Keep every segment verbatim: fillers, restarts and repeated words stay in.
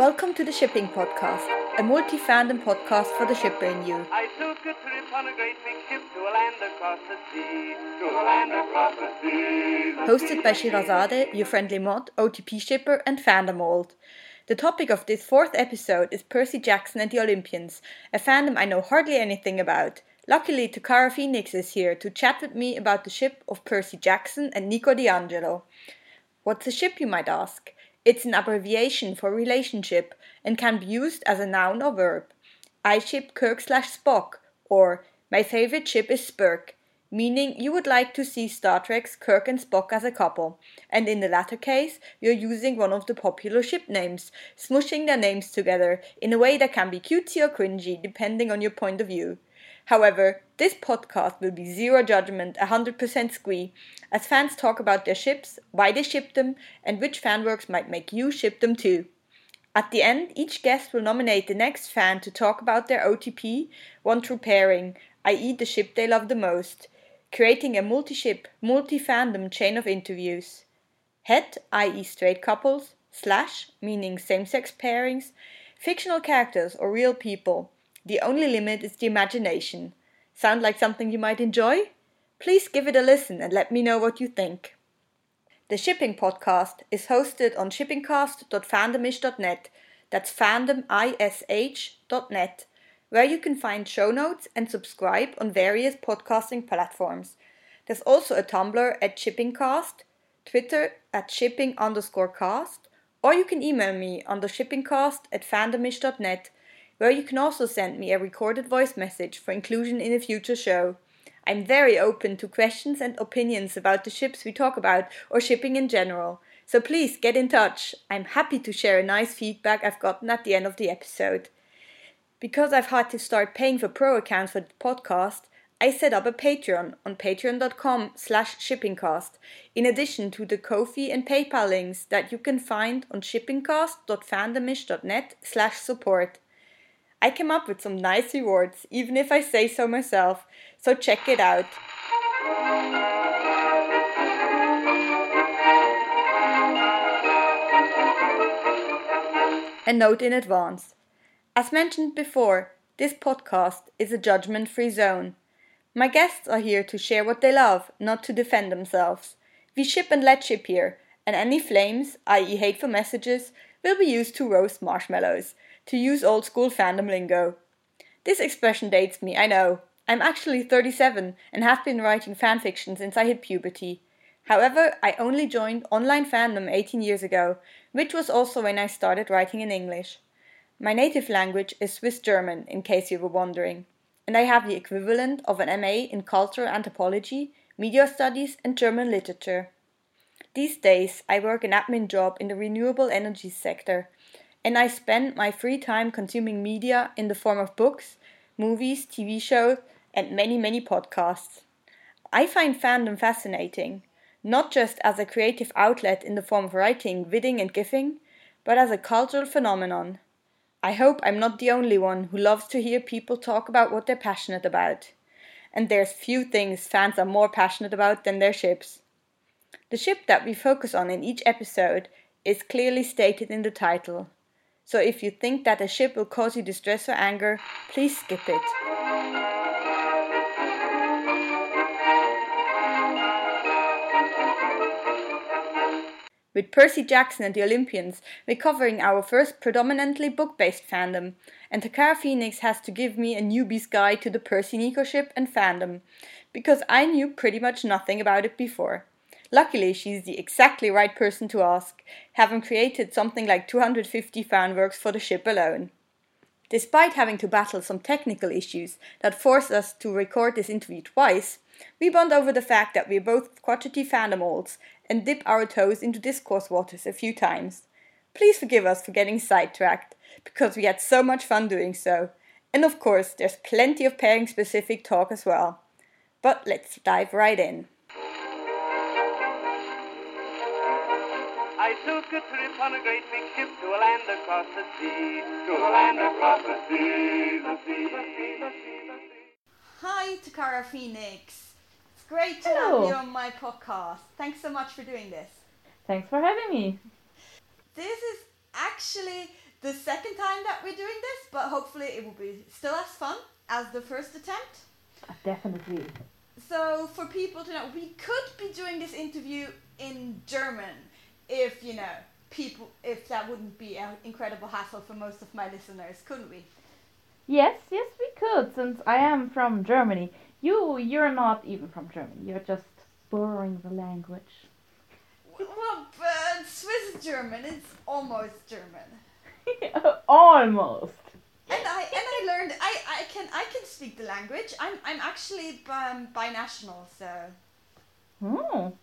Welcome to the Shipping Podcast, a multi-fandom podcast for the shipper in you. I took a trip on a great big ship to a land across the sea, to a land across the sea. The Hosted by Shirazade, your friendly mod, O T P shipper and fandom old. The topic of this fourth episode is Percy Jackson and the Olympians, a fandom I know hardly anything about. Luckily, Takara Phoenix is here to chat with me about the ship of Percy Jackson and Nico D'Angelo. What's a ship, you might ask? It's an abbreviation for relationship and can be used as a noun or verb. I ship Kirk slash Spock, or my favorite ship is Spurk, meaning you would like to see Star Trek's Kirk and Spock as a couple, and in the latter case, you're using one of the popular ship names, smushing their names together in a way that can be cutesy or cringy depending on your point of view. However, this podcast will be zero judgment, one hundred percent squee, as fans talk about their ships, why they ship them, and which fanworks might make you ship them too. At the end, each guest will nominate the next fan to talk about their O T P, one true pairing, that is the ship they love the most, creating a multi-ship, multi-fandom chain of interviews. Het, that is straight couples, slash, meaning same-sex pairings, fictional characters or real people. The only limit is the imagination. Sound like something you might enjoy? Please give it a listen and let me know what you think. The Shipping Podcast is hosted on shippingcast dot fandomish dot net, that's fandomish dot net, where you can find show notes and subscribe on various podcasting platforms. There's also a Tumblr at shippingcast, Twitter at shipping underscore cast, or you can email me on the shippingcast at fandomish dot net, where you can also send me a recorded voice message for inclusion in a future show. I'm very open to questions and opinions about the ships we talk about or shipping in general, so please get in touch. I'm happy to share a nice feedback I've gotten at the end of the episode. Because I've had to start paying for pro accounts for the podcast, I set up a Patreon on patreon.com slash shippingcast, in addition to the Ko-fi and PayPal links that you can find on shippingcast dot fandomish dot net slash support. I came up with some nice rewards, even if I say so myself, so check it out. A note in advance. As mentioned before, this podcast is a judgment-free zone. My guests are here to share what they love, not to defend themselves. We ship and let ship here, and any flames, that is hateful messages, will be used to roast marshmallows, to use old school fandom lingo. This expression dates me, I know. I'm actually thirty-seven and have been writing fanfiction since I hit puberty. However, I only joined online fandom eighteen years ago, which was also when I started writing in English. My native language is Swiss German, in case you were wondering, and I have the equivalent of an M A in Cultural Anthropology, Media Studies and German Literature. These days, I work an admin job in the renewable energy sector, and I spend my free time consuming media in the form of books, movies, T V shows, and many, many podcasts. I find fandom fascinating, not just as a creative outlet in the form of writing, vidding, and gifting, but as a cultural phenomenon. I hope I'm not the only one who loves to hear people talk about what they're passionate about. And there's few things fans are more passionate about than their ships. The ship that we focus on in each episode is clearly stated in the title. So if you think that a ship will cause you distress or anger, please skip it. With Percy Jackson and the Olympians, we're covering our first predominantly book-based fandom, and Takara Phoenix has to give me a newbie's guide to the Percy Nico ship and fandom, because I knew pretty much nothing about it before. Luckily, she's the exactly right person to ask, having created something like two hundred fifty fanworks for the ship alone. Despite having to battle some technical issues that forced us to record this interview twice, we bond over the fact that we're both crotchety fandom olds and dip our toes into discourse waters a few times. Please forgive us for getting sidetracked, because we had so much fun doing so. And of course, there's plenty of pairing-specific talk as well. But let's dive right in. I took a trip on a great big ship to a land across the sea, to a land across the sea, the sea, the sea, the sea, the sea. Hi, Takara Phoenix. It's great to Hello. have you on my podcast. Thanks so much for doing this. Thanks for having me. This is actually the second time that we're doing this, but hopefully it will be still as fun as the first attempt. Definitely. So for people to know, we could be doing this interview in German if, you know, people, if that wouldn't be an incredible hassle for most of my listeners, couldn't we? Yes, yes, we could, since I am from Germany. You, you're not even from Germany. You're just borrowing the language. Well, but Swiss German, it's almost German. Almost. And I and I learned I, I can I can speak the language. I'm I'm actually um, binational, so. Oh.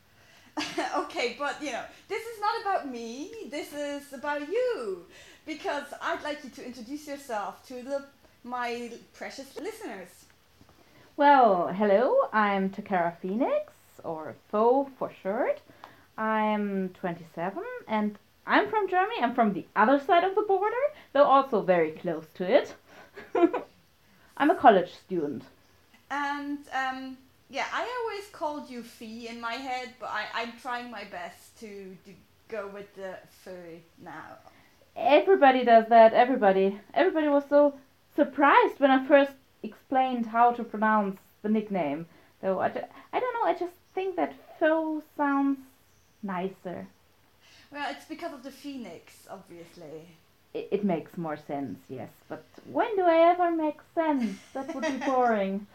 Okay, but you know, this is not about me. This is about you, because I'd like you to introduce yourself to the my precious listeners. Well, hello. I'm Takara Phoenix, or Tho for short. I'm twenty-seven, and I'm from Germany. I'm from the other side of the border, though also very close to it. I'm a college student. And um, yeah, I always called you Fee in my head, but I, I'm trying my best to, to go with the Fee now. Everybody does that. Everybody. Everybody was so surprised when I first explained how to pronounce the nickname. Though I, ju- I don't know. I just think that Tho sounds nicer. Well, it's because of the phoenix, obviously. It, it makes more sense, yes. But when do I ever make sense? That would be boring.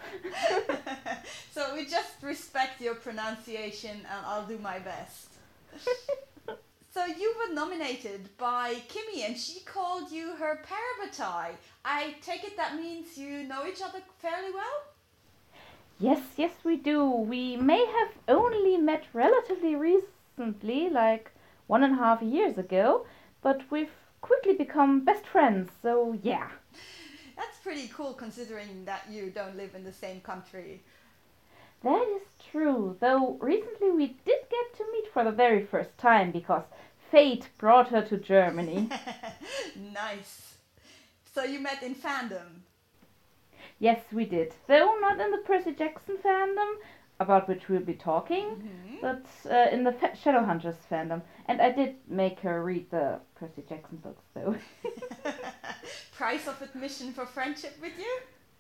So we just respect your pronunciation, and I'll do my best. So you were nominated by Kimmy, and she called you her parabatai. I take it that means you know each other fairly well? Yes, yes, we do. We may have only met relatively recently, like one and a half years ago, but we've quickly become best friends, so yeah. That's pretty cool considering that you don't live in the same country. That is true, though recently we did get to meet for the very first time because fate brought her to Germany. Nice. So you met in fandom? Yes, we did. Though not in the Percy Jackson fandom, about which we'll be talking, Mm-hmm. but uh, in the Fa- Shadowhunters fandom. And I did make her read the Percy Jackson books, though. Price of admission for friendship with you?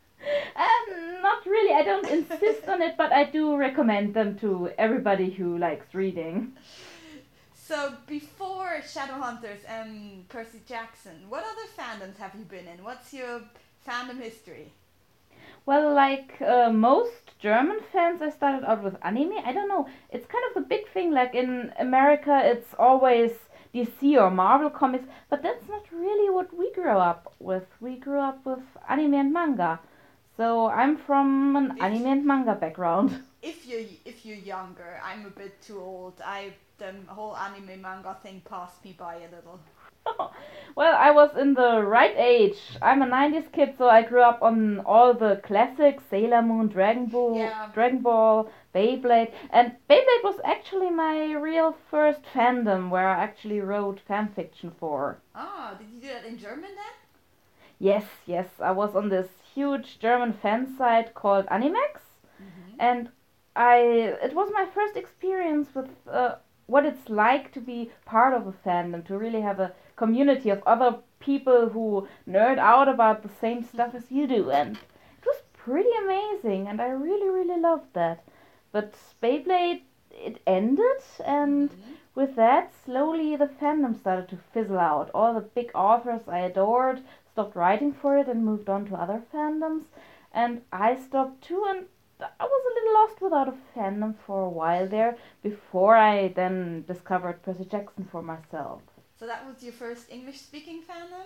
Um, not really. I don't insist on it, but I do recommend them to everybody who likes reading. So before Shadowhunters and Percy Jackson, what other fandoms have you been in? What's your fandom history? Well, like uh, most German fans, I started out with anime. I don't know. It's kind of the big thing. Like in America, it's always D C or Marvel comics, but that's not really what we grew up with. We grew up with anime and manga. So I'm from an If- anime and manga background. If you're if you're younger, I'm a bit too old. I the whole anime manga thing passed me by a little. Well, I was in the right age. I'm a nineties kid, so I grew up on all the classics: Sailor Moon, Dragon Ball, Yeah. Dragon Ball, Beyblade. And Beyblade was actually my real first fandom, where I actually wrote fanfiction for. Ah, did you do that in German then? Yes, yes, I was on this huge German fan site called Animex, Mm-hmm. and I it was my first experience with uh, what it's like to be part of a fandom, to really have a community of other people who nerd out about the same stuff as you do, and it was pretty amazing, and I really, really loved that. But Beyblade, it ended, and Mhm. with that, slowly the fandom started to fizzle out. All the big authors I adored stopped writing for it and moved on to other fandoms, and I stopped too, and I was a little lost without a fandom for a while there before I then discovered Percy Jackson for myself. So that was your first English-speaking fandom?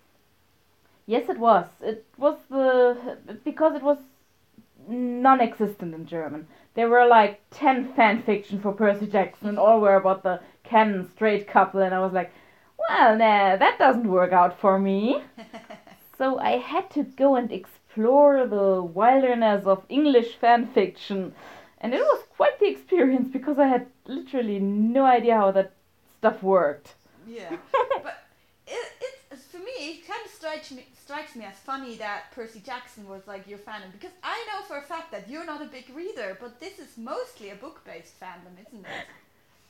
Yes, it was. It was the because it was non-existent in German. There were like ten fan fiction for Percy Jackson, and all were about the canon straight couple, and I was like, well, nah, that doesn't work out for me. So I had to go and explore the wilderness of English fan fiction, and it was quite the experience because I had literally no idea how that stuff worked. Yeah, but it, it's for me. It kind of strikes me strikes me as funny that Percy Jackson was like your fandom, because I know for a fact that you're not a big reader, but this is mostly a book-based fandom, isn't it?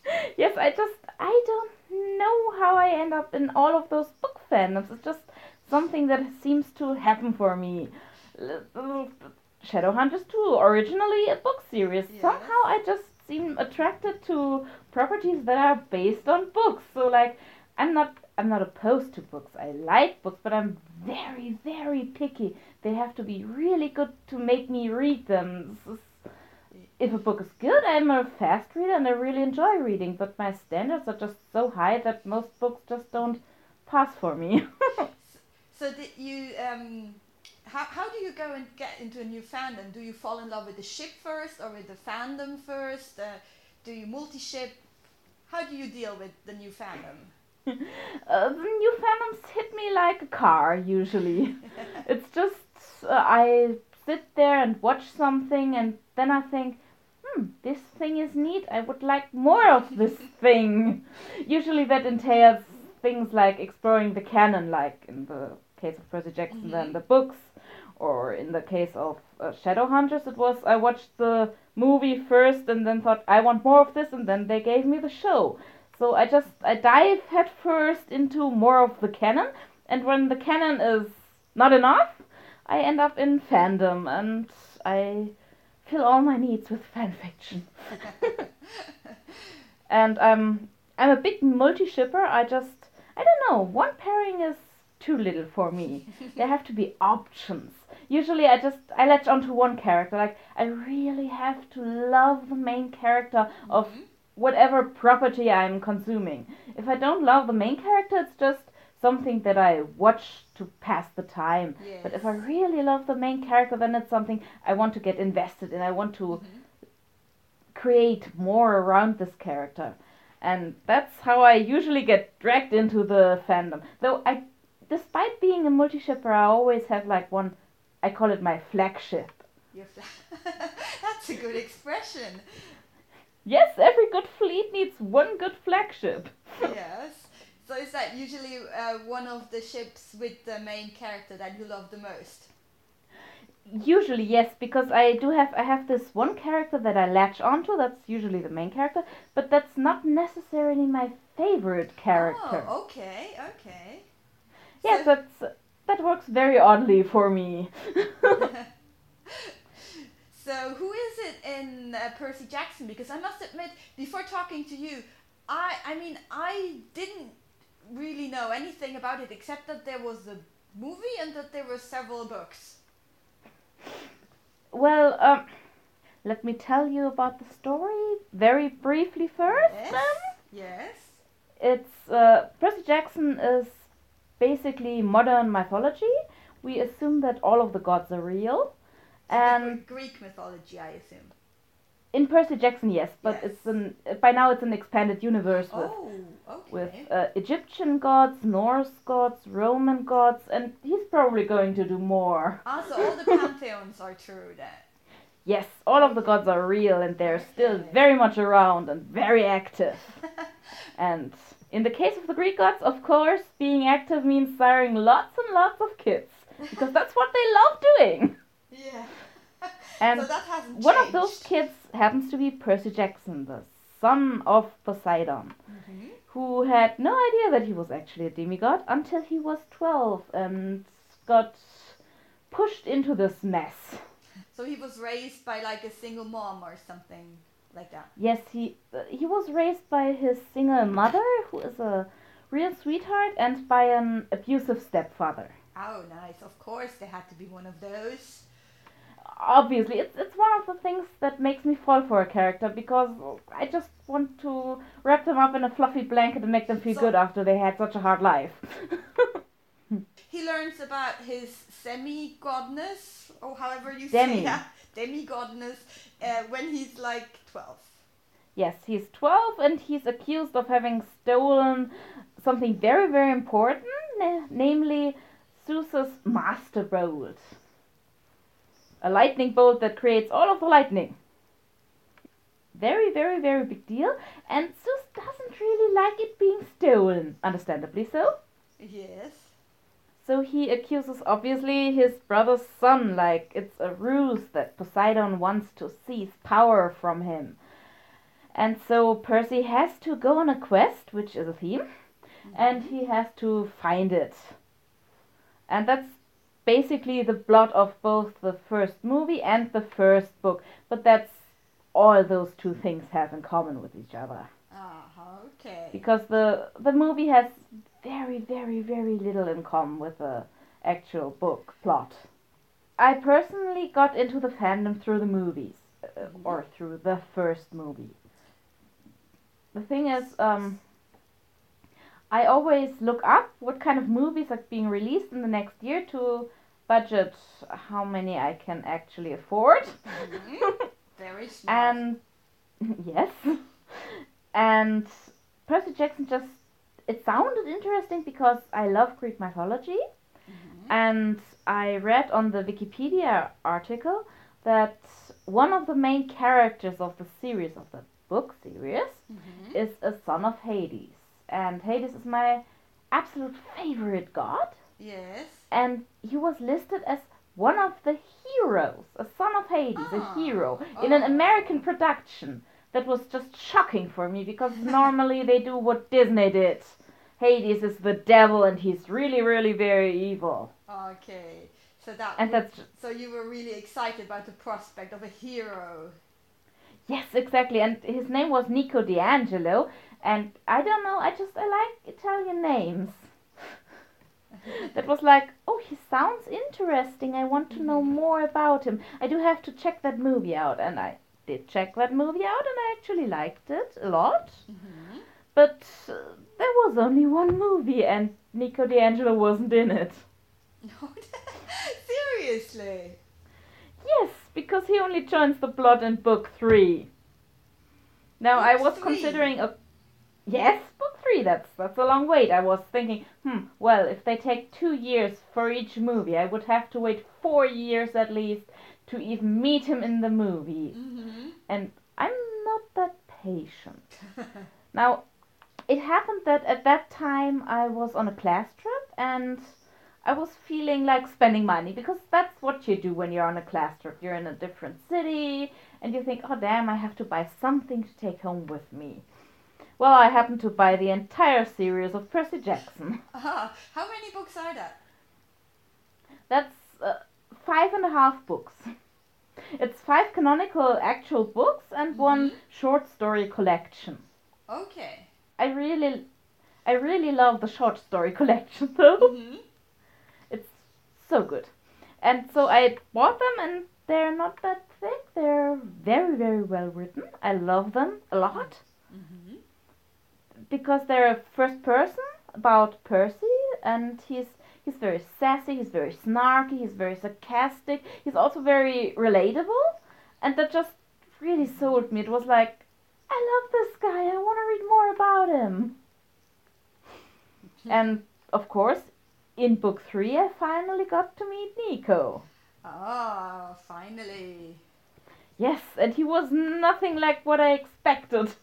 Yes, I just, I don't know how I end up in all of those book fandoms. It's just something that seems to happen for me. L- Shadowhunters two, originally a book series. Yes. Somehow I just seem attracted to properties that are based on books. So like, I'm not, I'm not opposed to books. I like books, but I'm very, very picky. They have to be really good to make me read them. This is- If a book is good, I'm a fast reader and I really enjoy reading, but my standards are just so high that most books just don't pass for me. So did you um how how do you go and get into a new fandom? Do you fall in love with the ship first or with the fandom first? Uh, do you multi-ship? How do you deal with the new fandom? Uh, the new fandoms hit me like a car, usually. It's just, uh, I sit there and watch something and then I think, hmm, this thing is neat. I would like more of this thing. Usually that entails things like exploring the canon, like in the case of Percy Jackson, Mhm. then the books, or in the case of uh, Shadowhunters, it was I watched the movie first and then thought I want more of this, and then they gave me the show. So I just I dive head first into more of the canon, and when the canon is not enough, I end up in fandom and I fill all my needs with fan fiction. And I'm I'm a big multi shipper. I just I don't know. One pairing is too little for me. There have to be options. Usually, I just I latch onto one character. Like I really have to love the main character of Mhm. whatever property I'm consuming. If I don't love the main character, it's just something that I watch to pass the time. But if I Yes. really love the main character, then it's something I want to get invested in. I want to Mhm. create more around this character. And that's how I usually get dragged into the fandom. Though I, despite being a multi-shipper, I always have like one, I call it my flagship. Your fla- That's a good expression. Yes, every good fleet needs one good flagship. Yes. So is that usually uh, one of the ships with the main character that you love the most? Usually, yes, because I do have I have this one character that I latch onto. That's usually the main character, but that's not necessarily my favorite character. Oh, okay, okay. Yes, So, that's that works very oddly for me. so who is it in uh, Percy Jackson? Because I must admit, before talking to you, I I mean I didn't really know anything about it except that there was a movie and that there were several books. Well, um, let me tell you about the story very briefly first. Yes. Then Yes. it's uh, Percy Jackson is basically modern mythology. We assume that all of the gods are real, So the and Gre- Greek mythology, I assume. in Percy Jackson, yes, but Yes. it's an by now it's an expanded universe with Oh, okay. with uh, Egyptian gods, Norse gods, Roman gods, and he's probably going to do more. Ah, so all the pantheons are true then. Yes, all of the gods are real and they're still Okay. very much around and very active. And in the case of the Greek gods, of course, being active means siring lots and lots of kids, because that's what they love doing. Yeah. And so that hasn't one changed. of those kids happens to be Percy Jackson, the son of Poseidon, Mhm. who had no idea that he was actually a demigod until he was twelve and got pushed into this mess. So he was raised by like a single mom or something like that. Yes, he uh, he was raised by his single mother, who is a real sweetheart, and by an abusive stepfather. Oh, nice. Of course, there had to be one of those. Obviously, it's it's one of the things that makes me fall for a character because I just want to wrap them up in a fluffy blanket and make them feel So- good after they had such a hard life. He learns about his semi-godness, or however you Demi. say that, demi-godness, uh, when he's like twelve. Yes, he's twelve and he's accused of having stolen something very, very important, na- namely Zeus's master bolt. A lightning bolt that creates all of the lightning. Very, very, very big deal. And Zeus doesn't really like it being stolen, understandably so. Yes. So he accuses, obviously, his brother's son, like it's a ruse that Poseidon wants to seize power from him. And so Percy has to go on a quest, which is a theme, mm-hmm. and he has to find it. And that's basically the plot of both the first movie and the first book. But that's all those two things have in common with each other. Ah, okay. Because the the movie has very, very, very little in common with the actual book plot. I personally got into the fandom through the movies, uh, mm-hmm. or through the first movie. The thing is, um, I always look up what kind of movies are being released in the next year to budget how many I can actually afford. Mm-hmm. Very smart. And yes, and Percy Jackson just, it sounded interesting because I love Greek mythology, mm-hmm. and I read on the Wikipedia article that one of the main characters of the series, of the book series, mm-hmm. is a son of Hades. And Hades is my absolute favorite god. Yes. And he was listed as one of the heroes, a son of Hades, oh. a hero, oh. in an American production. That was just shocking for me, because normally they do what Disney did. Hades is the devil and he's really, really very evil. Okay. So that and would, that's so you were really excited about the prospect of a hero. Yes, exactly. And his name was Nico D'Angelo, and I don't know, I just I like Italian names. That was like, oh, he sounds interesting. I want to mm-hmm. know more about him. I do have to check that movie out, and I did check that movie out, and I actually liked it a lot. Mm-hmm. But uh, there was only one movie, and Nico D'Angelo wasn't in it. Seriously? Yes, because he only joins the plot in book three. Now, book I was three? considering a... Yes, book three, that's that's a long wait. I was thinking, hmm, well, if they take two years for each movie, I would have to wait four years at least to even meet him in the movie. Mm-hmm. And I'm not that patient. Now, it happened that at that time I was on a class trip, and I was feeling like spending money, because that's what you do when you're on a class trip. You're in a different city, and you think, oh damn, I have to buy something to take home with me. Well, I happened to buy the entire series of Percy Jackson. Uh-huh. How many books are that? That's uh, five and a half books. It's five canonical actual books and mm-hmm. one short story collection. Okay. I really, I really love the short story collection, though. Mm-hmm. It's so good. And so I bought them, and they're not that thick. They're very, very well written. I love them a lot. Mm-hmm. Because they're a first person about Percy, and he's he's very sassy, he's very snarky, he's very sarcastic, he's also very relatable, and that just really sold me. It was like, I love this guy, I want to read more about him. And of course, in book three I finally got to meet Nico. Oh, finally. Yes, and he was nothing like what I expected.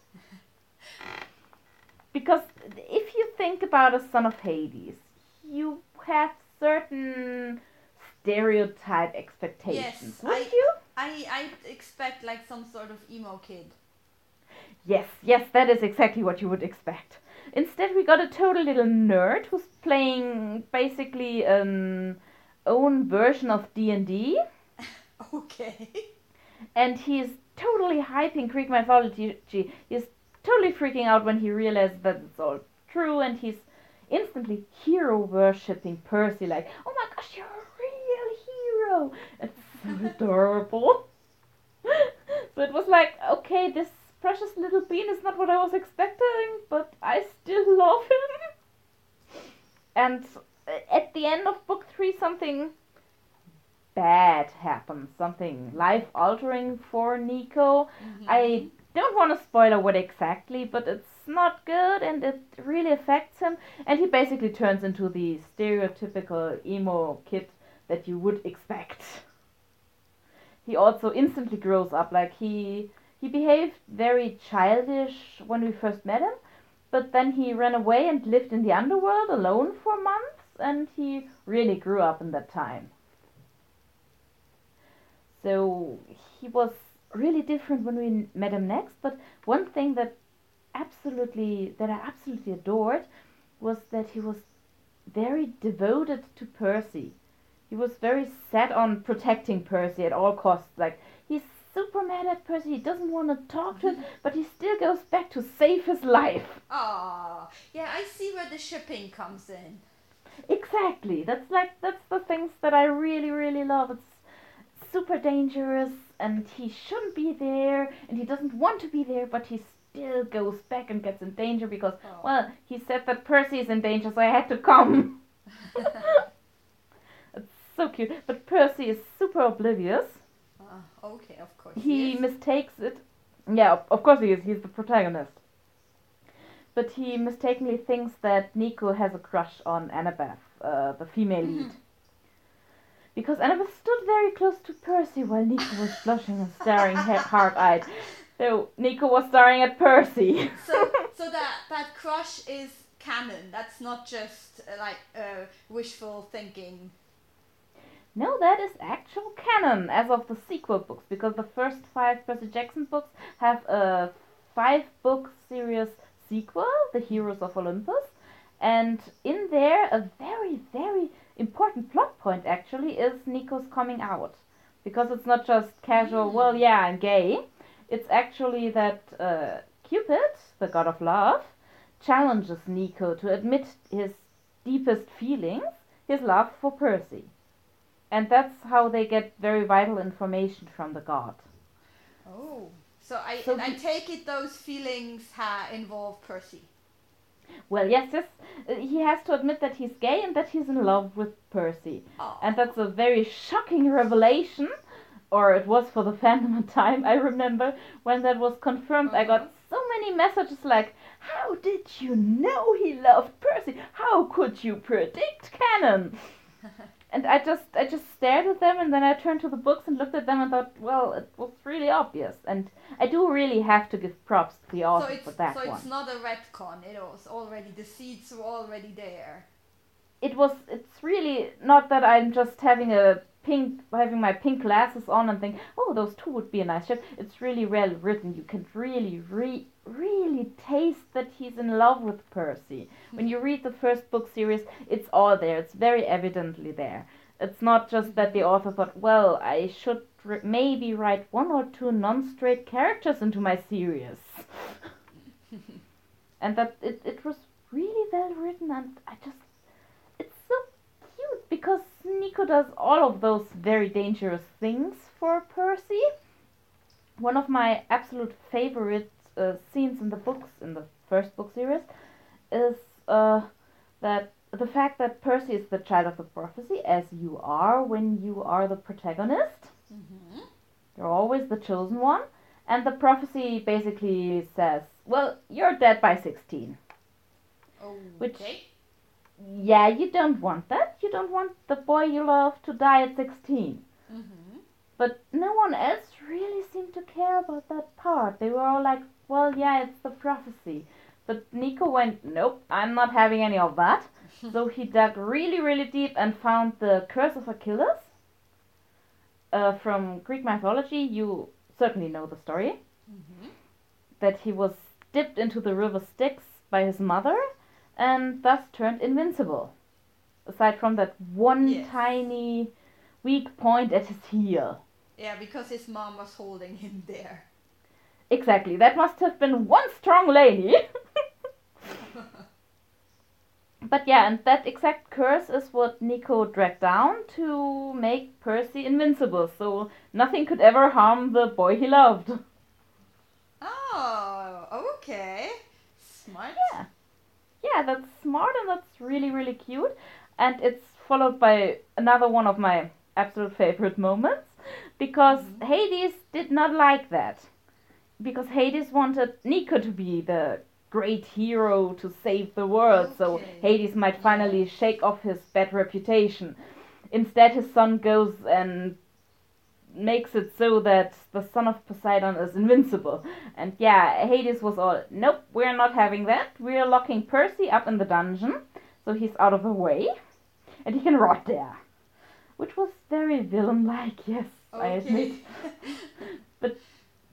Because if you think about a son of Hades, you have certain stereotype expectations, yes, wouldn't I, you? I, I expect like some sort of emo kid. Yes, yes, that is exactly what you would expect. Instead, we got a total little nerd who's playing basically an own version of D and D. Okay. And he's totally hyping Greek mythology. He's totally freaking out when he realizes that it's all true, and he's instantly hero worshipping Percy, like, oh my gosh, you're a real hero. It's so adorable. So it was like, okay, this precious little bean is not what I was expecting, but I still love him. And at the end of book three, something bad happens, something life-altering for Nico. Mm-hmm. I don't want to spoil what exactly, but it's not good, and it really affects him, and he basically turns into the stereotypical emo kid that you would expect. He also instantly grows up, like he he behaved very childish when we first met him, but then he ran away and lived in the underworld alone for months, and he really grew up in that time. So he was really different when we met him next. But one thing that absolutely that I absolutely adored was that he was very devoted to Percy. He was very set on protecting Percy at all costs. Like, he's super mad at Percy. He doesn't want to talk to him, but he still goes back to save his life. Ah, yeah, I see where the shipping comes in. Exactly. That's like that's the things that I really, really love. It's super dangerous, and he shouldn't be there, and he doesn't want to be there, but he still goes back and gets in danger because, Oh. well, he said that Percy is in danger, so I had to come. It's so cute. But Percy is super oblivious. Ah, okay, of course. He yes. mistakes it. Yeah, of- of course he is. He's the protagonist. But he mistakenly thinks that Nico has a crush on Annabeth, uh, the female lead. Because Annabeth stood very close to Percy while Nico was blushing and staring he- hard-eyed. So Nico was staring at Percy. So, so that that crush is canon. That's not just uh, like uh, wishful thinking. No, that is actual canon as of the sequel books, because the first five Percy Jackson books have a five-book series sequel, The Heroes of Olympus, and in there a very, very important plot point actually is Nico's coming out, because it's not just casual, well, yeah, I'm gay. It's actually that uh, Cupid, the god of love, challenges Nico to admit his deepest feelings, his love for Percy. And that's how they get very vital information from the god. Oh, so I So I he- take it those feelings ha involve Percy. Well, yes, yes, uh, he has to admit that he's gay and that he's in love with Percy. Oh. And that's a very shocking revelation, or it was for the fandom at time. I remember when that was confirmed, I Uh-huh. got so many messages like, how did you know he loved Percy? How could you predict canon? And I just I just stared at them, and then I turned to the books and looked at them and thought, well, it was really obvious. And I do really have to give props to the So author it's for that so one. it's not a retcon. It was already the seeds were already there. It was it's really not that I'm just having a pink having my pink glasses on and think, oh, those two would be a nice ship. It's really well written. You can really re- really taste that he's in love with Percy. When you read the first book series, it's all there. It's very evidently there. It's not just that the author thought, well, I should r- maybe write one or two non-straight characters into my series. And that it, it was really well written, and I just it's so cute because Nico does all of those very dangerous things for Percy. One of my absolute favorite uh, scenes in the books, in the first book series, is uh, that the fact that Percy is the child of the prophecy, as you are when you are the protagonist. Mm-hmm. You're always the chosen one. And the prophecy basically says, well, you're dead by sixteen. Which, Okay. yeah, you don't want that. You don't want the boy you love to die at sixteen. Mm-hmm. But no one else really seemed to care about that part. They were all like, well, yeah, it's the prophecy. But Nico went, nope, I'm not having any of that. So he dug really, really deep and found the Curse of Achilles. Uh, from Greek mythology, you certainly know the story. Mm-hmm. That he was dipped into the river Styx by his mother and thus turned invincible. Aside from that one Yes. tiny weak point at his heel. Yeah, because his mom was holding him there. Exactly, that must have been one strong lady. But yeah, and that exact curse is what Nico dragged down to make Percy invincible, so nothing could ever harm the boy he loved. Oh, okay. Smart. Yeah. Yeah, that's smart and that's really, really cute. And it's followed by another one of my absolute favorite moments, because Mhm. Hades did not like that. Because Hades wanted Nico to be the great hero to save the world, so Okay. Hades might finally shake off his bad reputation. Instead, his son goes and makes it so that the son of Poseidon is invincible. And yeah, Hades was all, nope, we're not having that. We're locking Percy up in the dungeon, so he's out of the way, and he can rot there. Which was very villain-like, yes, I admit. Okay. But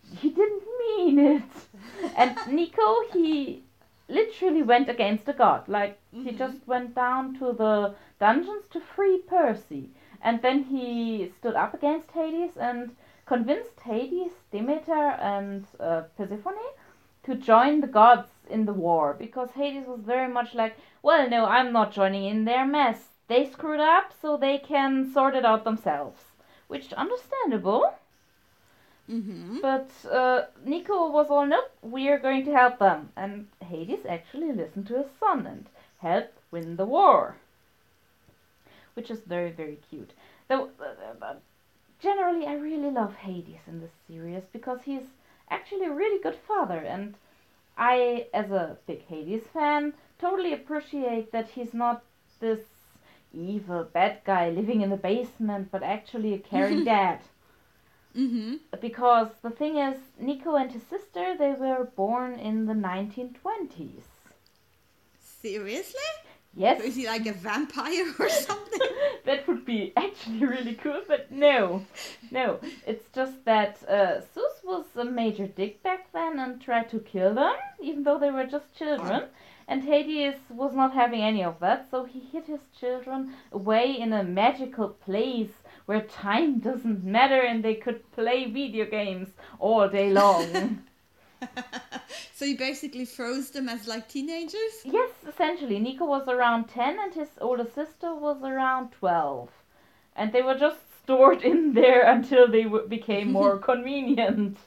he didn't mean it. And Nico, he literally went against the god. Like, he Mhm. just went down to the dungeons to free Percy. And then he stood up against Hades and convinced Hades, Demeter, and uh, Persephone to join the gods in the war. Because Hades was very much like, well, no, I'm not joining in their mess. They screwed up, so they can sort it out themselves. Which, understandable. Mhm. But uh, Nico was all, nope, we're going to help them. And Hades actually listened to his son and helped win the war. Which is very, very cute. Though, uh, uh, generally, I really love Hades in this series because he's actually a really good father. And I, as a big Hades fan, totally appreciate that he's not this evil bad guy living in the basement, but actually a caring dad. Mhm. Because the thing is, Nico and his sister, they were born in the nineteen twenties. Seriously? Yes. Is he like a vampire or something? That would be actually really cool, but no. No, it's just that uh, Zeus was a major dick back then and tried to kill them, even though they were just children. And Hades was not having any of that, so he hid his children away in a magical place where time doesn't matter and they could play video games all day long. So he basically froze them as like teenagers? Yes, essentially. Nico was around ten and his older sister was around twelve. And they were just stored in there until they w- became more convenient.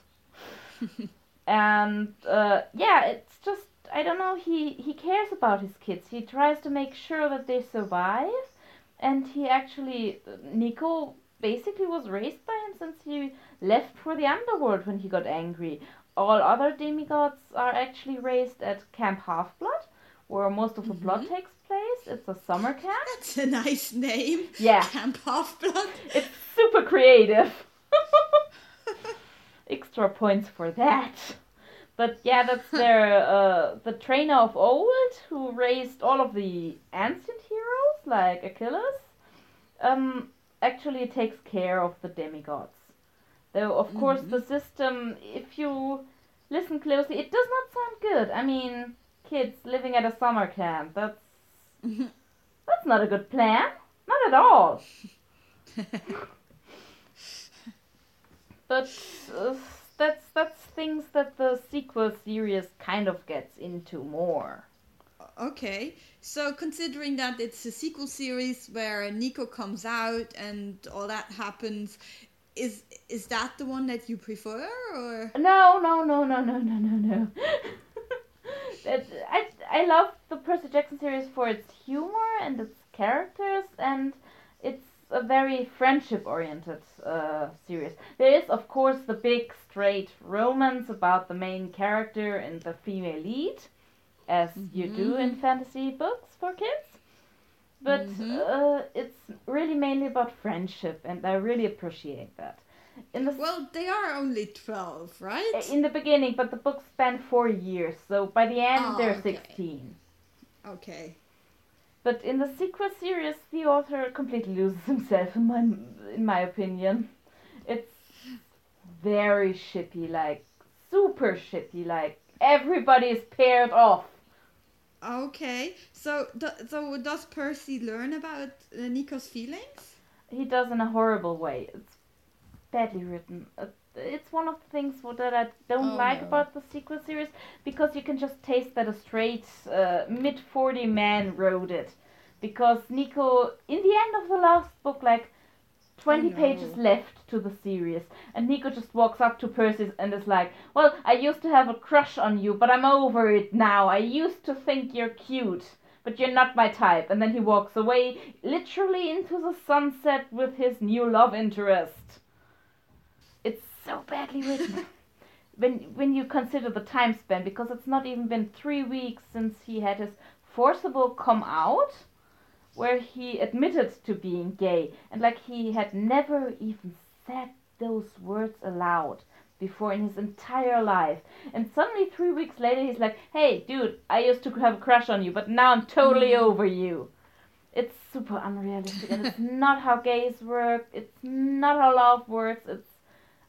And uh, yeah, it's just, I don't know, he, he cares about his kids. He tries to make sure that they survive. And he actually, Nico basically was raised by him since he left for the underworld when he got angry. All other demigods are actually raised at Camp Half-Blood, where most of the plot Mhm. takes place. It's a summer camp. That's a nice name. Yeah. Camp Half-Blood. It's super creative. Extra points for that. But yeah, that's their uh, the trainer of old who raised all of the ancient heroes like Achilles. Um, actually takes care of the demigods. Though of course Mhm. the system, if you listen closely, it does not sound good. I mean, kids living at a summer camp, that's that's not a good plan. Not at all. But uh, that's that's things that the sequel series kind of gets into more. Okay, so considering that it's a sequel series where Nico comes out and all that happens, is is that the one that you prefer, or? No, no, no, no, no, no, no, no. That I I love the Percy Jackson series for its humor and its characters, and it's a very friendship-oriented uh, series. There is, of course, the big straight romance about the main character and the female lead, as you do in fantasy books for kids. But Mhm. uh, it's really mainly about friendship, and I really appreciate that. In the Well, they are only twelve, right? in the beginning, but the books span four years, so by the end Oh, they're okay. sixteen. Okay. But in the sequel series, the author completely loses himself, in my in my opinion. It's very shippy, like super shippy, like everybody is paired off. Okay. So, do, so does Percy learn about uh, Nico's feelings? He does in a horrible way. It's badly written. Uh, It's one of the things that I don't Oh, like no. about the sequel series, because you can just taste that a straight uh, mid forty man wrote it. Because Nico, in the end of the last book, like twenty Oh, no. pages left to the series, and Nico just walks up to Percy and is like, well, I used to have a crush on you, but I'm over it now. I used to think you're cute, but you're not my type. And then he walks away, literally into the sunset with his new love interest. It's so badly written. when when you consider the time span, because it's not even been three weeks since he had his forcible come out, where he admitted to being gay, and like he had never even said those words aloud before in his entire life. And suddenly three weeks later he's like, hey dude, I used to have a crush on you, but now I'm totally over you. It's super unrealistic, and it's not how gays work, it's not how love works, it's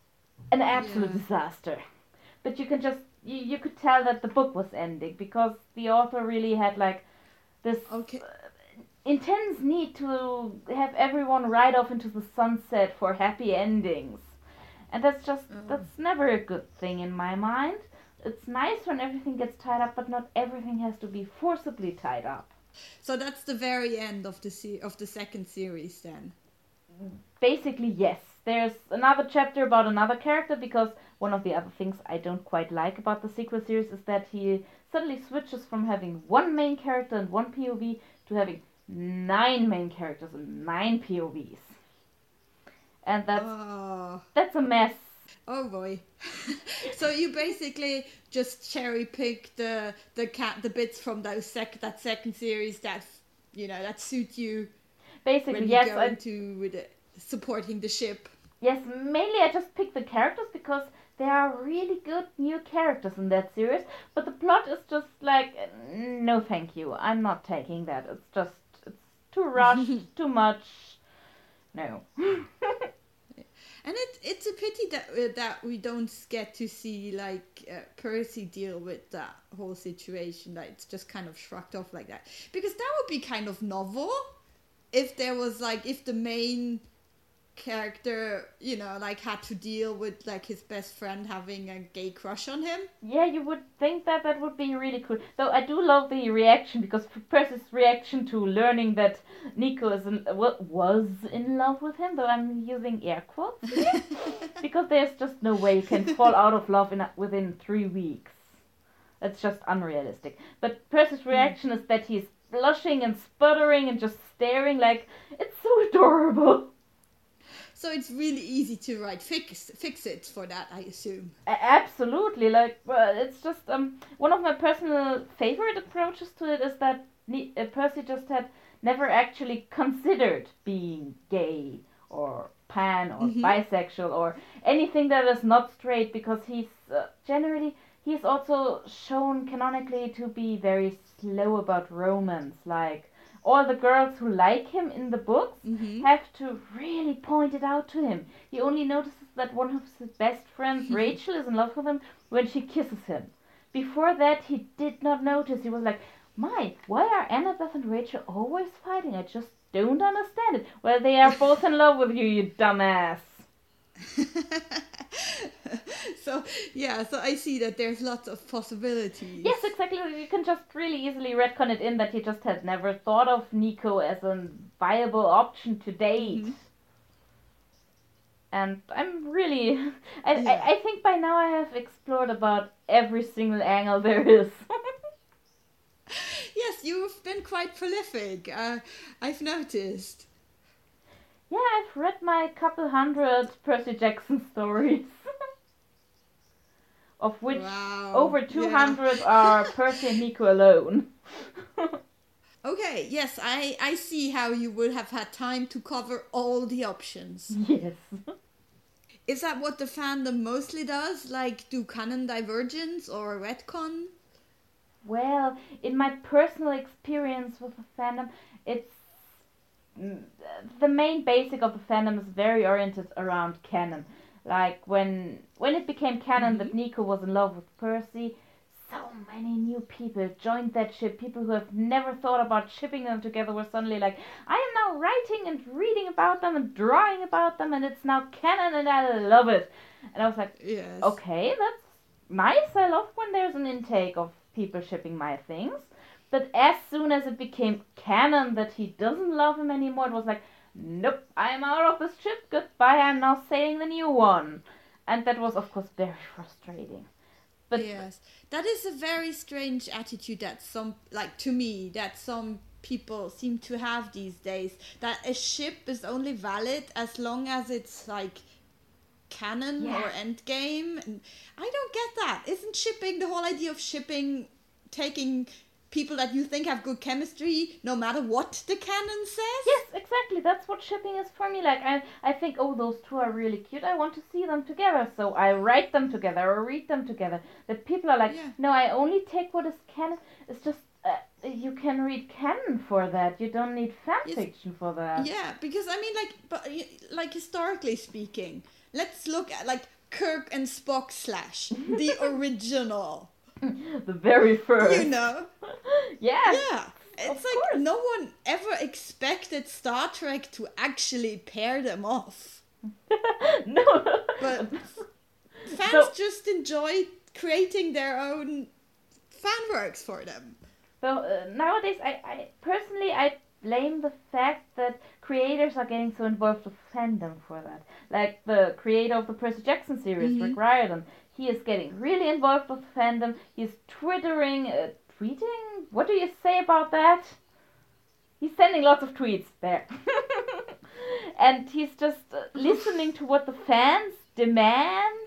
an absolute Yeah. disaster. But you can just you, you could tell that the book was ending because the author really had like this Okay. intense need to have everyone ride off into the sunset for happy endings. And that's just Oh. that's never a good thing in my mind. It's nice when everything gets tied up, but not everything has to be forcibly tied up. So that's the very end of the se- of the second series then. Basically, yes. There's another chapter about another character because one of the other things I don't quite like about the sequel series is that he suddenly switches from having one main character and one P O V to having nine main characters and nine P O Vs. And that's Oh. that's a mess. Oh boy. So you basically just cherry pick the the cat the bits from those sec that second series that you know that suit you Basically, when you yes, go I, into with it, supporting the ship. yes. Mainly, I just pick the characters because there are really good new characters in that series. But the plot is just like, no, thank you. I'm not taking that. It's just it's too rushed, too much. No. And it it's a pity that uh, that we don't get to see like uh, Percy deal with that whole situation. That it's just kind of shrugged off like that, because that would be kind of novel if there was like if the main character you know like had to deal with like his best friend having a gay crush on him. Yeah, you would think that that would be really cool. Though I do love the reaction because Percy's reaction to learning that Nico is in, wa- was in love with him. Though I'm using air quotes here, because there's just no way you can fall out of love in a, within three weeks. That's just unrealistic. But Percy's reaction is that he's blushing and sputtering and just staring like it's so adorable. So it's really easy to write fix fix it for that, I assume. A- Absolutely, like well, it's just um one of my personal favorite approaches to it is that Ni- uh, Percy just had never actually considered being gay or pan or Mhm. bisexual or anything that is not straight because he's uh, generally he's also shown canonically to be very slow about romance. Like all the girls who like him in the books Mhm. have to really point it out to him. He only notices that one of his best friends, Rachel, is in love with him when she kisses him. Before that, he did not notice. He was like, my, why are Annabeth and Rachel always fighting? I just don't understand it. Well, they are both in love with you, you dumbass. So yeah, so I see that there's lots of possibilities. Yes, exactly. You can just really easily retcon it in that he just had never thought of Nico as a viable option to date. Mhm. And I'm really, I, Yeah. I, I think by now I have explored about every single angle there is. Yes, you've been quite prolific. Uh, I've noticed. Yeah, I've read my couple hundred Percy Jackson stories. Of which Wow. over two hundred are Percy and Nico alone. Okay, yes, I, I see how you would have had time to cover all the options. Yes. Is that what the fandom mostly does? Like do canon divergence or retcon? Well, in my personal experience with the fandom, it's mm, the main basic of the fandom is very oriented around canon. Like when when it became canon that Nico was in love with Percy, so many new people joined that ship. People who have never thought about shipping them together were suddenly like, I am now writing and reading about them and drawing about them, and it's now canon, and I love it. And I was like, Yes. okay, that's nice. I love when there's an intake of people shipping my things. But as soon as it became canon that he doesn't love him anymore, it was like, nope, I'm out of this ship. Goodbye. I'm now sailing the new one. And that was, of course, very frustrating. But Yes. That is a very strange attitude that some, like to me, that some people seem to have these days. That a ship is only valid as long as it's like canon Yeah. or endgame. And I don't get that. Isn't shipping, the whole idea of shipping, taking people that you think have good chemistry no matter what the canon says? yes, exactly. That's what shipping is for me. Like, I, I think, oh, those two are really cute. I want to see them together. So I write them together or read them together. That people are like, Yeah. no, I only take what is canon. It's just, uh, you can read canon for that. You don't need fan Yes. fiction for that. Yeah, because I mean, like, but y- like historically speaking, let's look at like Kirk and Spock slash, the original. The very first. You know? Yeah. Yeah. It's Of like course. no one ever expected Star Trek to actually pair them off. No. But fans So- just enjoy creating their own fan works for them. So uh, nowadays, I, I personally I blame the fact that creators are getting so involved with fandom for that. Like the creator of the Percy Jackson series, Mhm. Rick Riordan, he is getting really involved with fandom. He's twittering, uh, tweeting. What do you say about that? He's sending lots of tweets there, and he's just uh, listening to what the fans demand.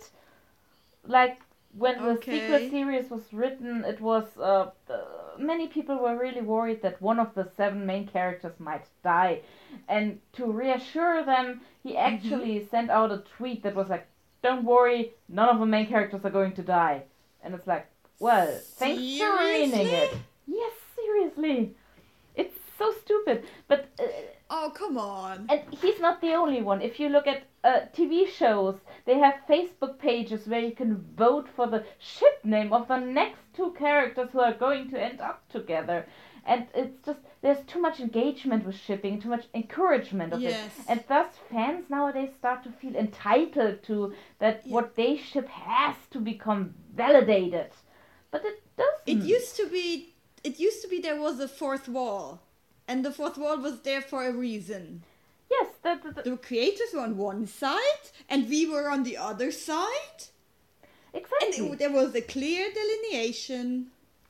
Like when the Okay. sequel series was written, it was uh, uh, many people were really worried that one of the seven main characters might die, and to reassure them, he actually sent out a tweet that was like, "Don't worry, none of the main characters are going to die." And it's like, well, thanks for ruining it. Seriously? Yes, seriously, it's so stupid. But uh, Oh, come on. and he's not the only one. If you look at uh, T V shows, they have Facebook pages where you can vote for the ship name of the next two characters who are going to end up together. And it's just, there's too much engagement with shipping, too much encouragement of Yes. it. And thus fans nowadays start to feel entitled to that Yeah. what they ship has to become validated. But it doesn't. It used to be it used to be there was a fourth wall. And the fourth wall was there for a reason. Yes, the, the, the, The creators were on one side and we were on the other side. And exactly. it, there was a clear delineation.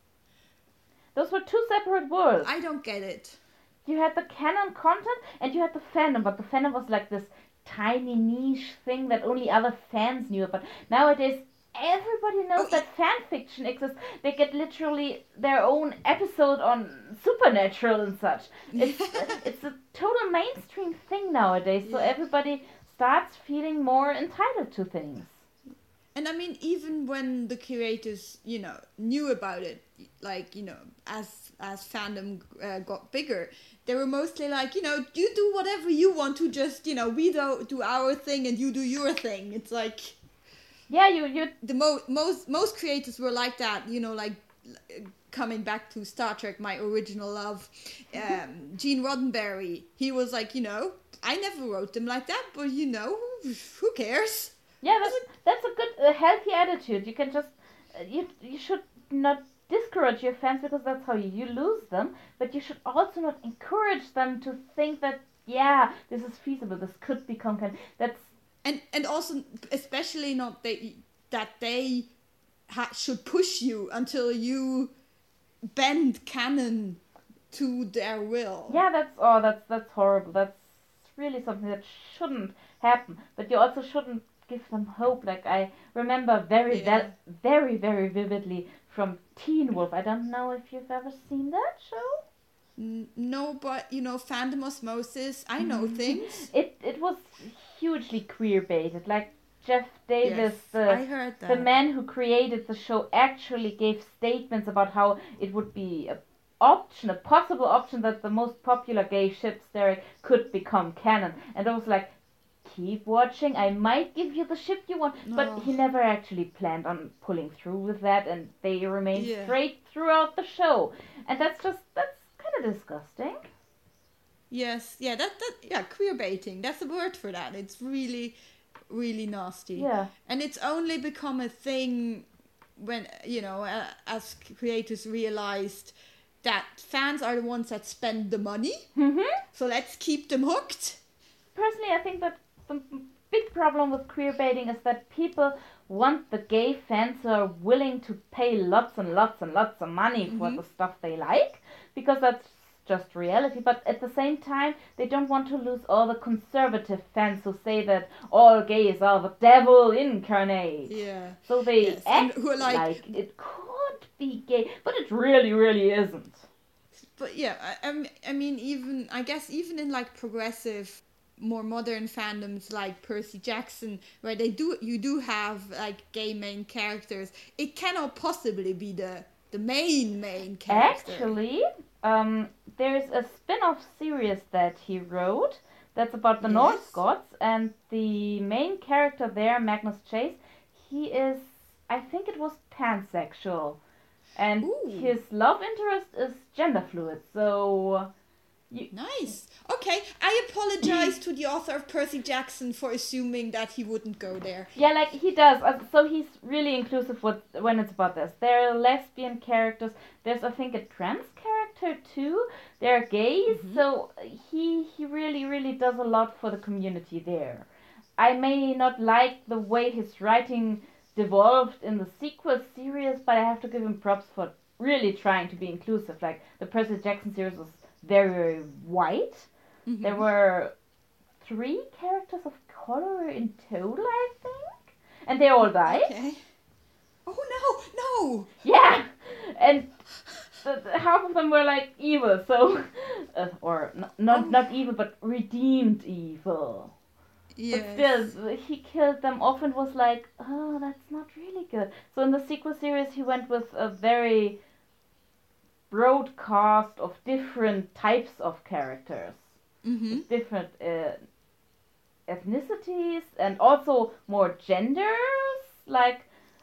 Those were two separate worlds. I don't get it. You had the canon content and you had the fandom, but the fandom was like this tiny niche thing that only other fans knew about. Nowadays, everybody knows Oh, that fan fiction exists. They get literally their own episode on Supernatural and such. It's it's a total mainstream thing nowadays, so Yeah. everybody starts feeling more entitled to things. And I mean, even when the creators, you know, knew about it, like, you know, as as fandom uh, got bigger, they were mostly like, you know, you do whatever you want to, just, you know, we do, do our thing and you do your thing. It's like, Yeah, you you the mo- most most creators were like that, you know, like, uh, coming back to Star Trek, my original love, um, Gene Roddenberry, he was like, you know, I never wrote them like that, but, you know, who cares? Yeah, that's that's a good, a healthy attitude. You can just, uh, you you should not discourage your fans because that's how you, you lose them. But you should also not encourage them to think that, yeah, this is feasible. This could become canon. That's And and also, especially not they, that they ha- should push you until you bend canon to their will. yeah, that's oh, that's that's horrible. That's really something that shouldn't happen. But you also shouldn't give them hope. Like I remember very Yeah. ve- very very vividly from Teen Wolf. I don't know if you've ever seen that show. N- No, but you know, fandom osmosis. I know things. It it was hugely queer baited. Like Jeff Davis, Yes, the I heard that. the man who created the show, actually gave statements about how it would be a option, a possible option that the most popular gay ship story could become canon. And I was like, keep watching. I might give you the ship you want, but No. he never actually planned on pulling through with that, and they remained Yeah. straight throughout the show. And that's just that's kind of disgusting. Yes, yeah, that that yeah, queer baiting. That's a word for that. It's really, really nasty. Yeah. And it's only become a thing when, you know, uh, as creators realized that fans are the ones that spend the money. Mm-hmm. So let's keep them hooked. Personally, I think that the big problem with queer baiting is that people want the gay fans who are willing to pay lots and lots and lots of money for Mhm. the stuff they like, because that's just reality. But at the same time, they don't want to lose all the conservative fans who say that all gays are the devil incarnate. Yeah. So they Yes, and act who are like- like it could be gay, but it really, really isn't. But yeah, I, I m- I mean, even, I guess even in like progressive, more modern fandoms like Percy Jackson, where they do, you do have like gay main characters, it cannot possibly be the, the main, main character. Actually, um, there's a spin-off series that he wrote That's about the Yes. Norse gods, and the main character there, Magnus Chase, he is, I think it was pansexual, and Ooh. his love interest is gender fluid. So, you, Nice. Okay, I apologize to the author of Percy Jackson for assuming that he wouldn't go there. yeah, like he does. Uh, So he's really inclusive with when it's about this. There are lesbian characters. There's, I think, a trans character too. They're gays. Mhm. So he he really really does a lot for the community there. I may not like the way his writing devolved in the sequel series, but I have to give him props for really trying to be inclusive. Like the Percy Jackson series was very very white. Mhm. There were three characters of color in total, I think, and they all died. Okay. Oh no, no! Yeah, and the, the- half of them were like evil, so uh, or n- not Oh. not evil, but redeemed evil. Yes. But still, he killed them off and was like, oh, that's not really good. So in the sequel series, he went with a very broad cast of different types of characters, Mhm. different uh, ethnicities, and also more genders. Like,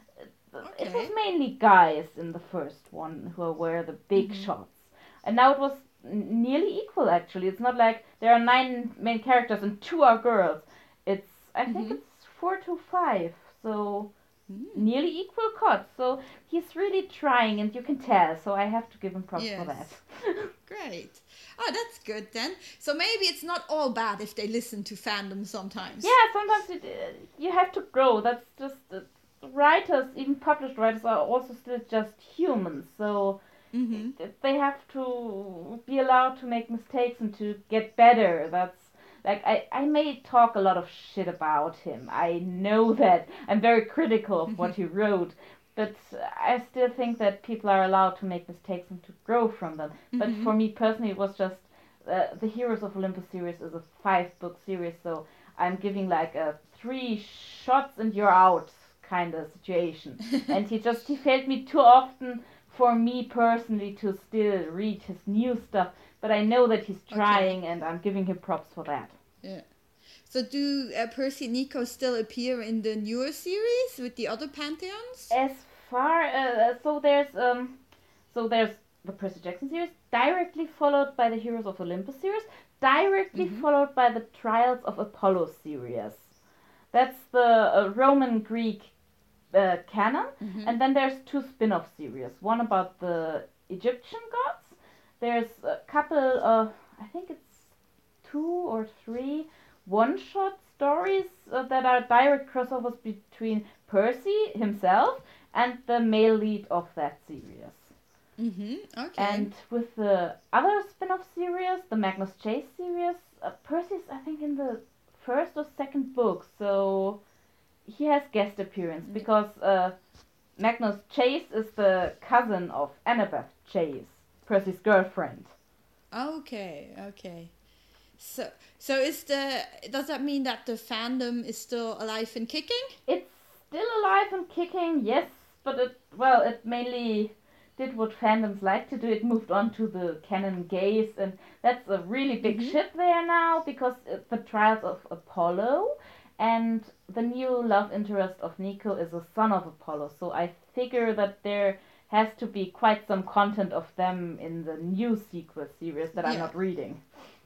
it was Okay. mainly guys in the first one who were the big Mhm. shots. And now it was n- nearly equal, actually. It's not like there are nine main characters and two are girls. It's, I think Mhm. it's four to five. So, Mm. nearly equal cuts. So, he's really trying, and you can tell. So, I have to give him props for that. Yes. Great. Oh, that's good then. So maybe it's not all bad if they listen to fandom sometimes. Yeah, sometimes it, uh, you have to grow. That's just uh, writers, even published writers, are also still just humans. So Mhm. it- they have to be allowed to make mistakes and to get better. That's like I, I may talk a lot of shit about him. I know that. I'm very critical of what he wrote. But I still think that people are allowed to make mistakes and to grow from them. But Mhm. for me personally, it was just uh, the Heroes of Olympus series is a five book series, so I'm giving like a three shots and you're out kind of situation. And he just he failed me too often for me personally to still read his new stuff. But I know that he's trying, and I'm giving him props for that. Yeah. So do uh, Percy and Nico still appear in the newer series with the other pantheons? As far uh, so there's um so there's the Percy Jackson series, directly followed by the Heroes of Olympus series, directly Mhm. followed by the Trials of Apollo series. That's the uh, Roman Greek uh, canon, Mhm. and then there's two spin-off series. One about the Egyptian gods. There's a couple of, I think it's two or three one-shot stories uh, that are direct crossovers between Percy himself and the male lead of that series. Mhm. Okay. And with the other spin-off series, the Magnus Chase series, uh, Percy's I think in the first or second book, so he has guest appearance because uh, Magnus Chase is the cousin of Annabeth Chase, Percy's girlfriend. Okay. Okay. So so is the does that mean that the fandom is still alive and kicking? It's still alive and kicking, yes, but it well, it mainly did what fandoms like to do. It moved on to the canon gays, and that's a really big Mhm. ship there now because it's the Trials of Apollo, and the new love interest of Nico is a son of Apollo. So I figure that there has to be quite some content of them in the new sequel series that I'm Yeah. not reading.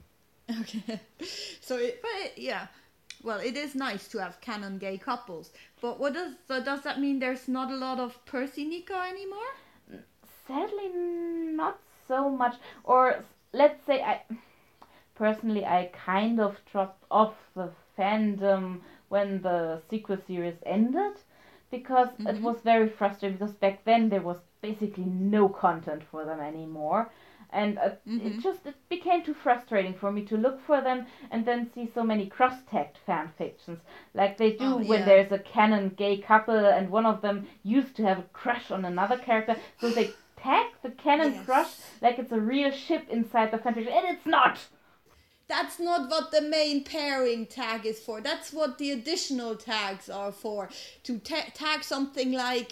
Okay. So it, but it, yeah. Well, it is nice to have canon gay couples. But what does so does that mean there's not a lot of Percy Nico anymore? Sadly, not so much. Or s- let's say I personally I kind of dropped off the fandom when the sequel series ended because it Mhm. was very frustrating because back then there was basically no content for them anymore. And uh, Mhm. it just it became too frustrating for me to look for them and then see so many cross-tagged fan fictions like they do Oh, when yeah. there's a canon gay couple and one of them used to have a crush on another character, so they tag the canon Yes. crush like it's a real ship inside the fanfiction, and it's not. That's not what the main pairing tag is for. That's what the additional tags are for. To ta- tag something like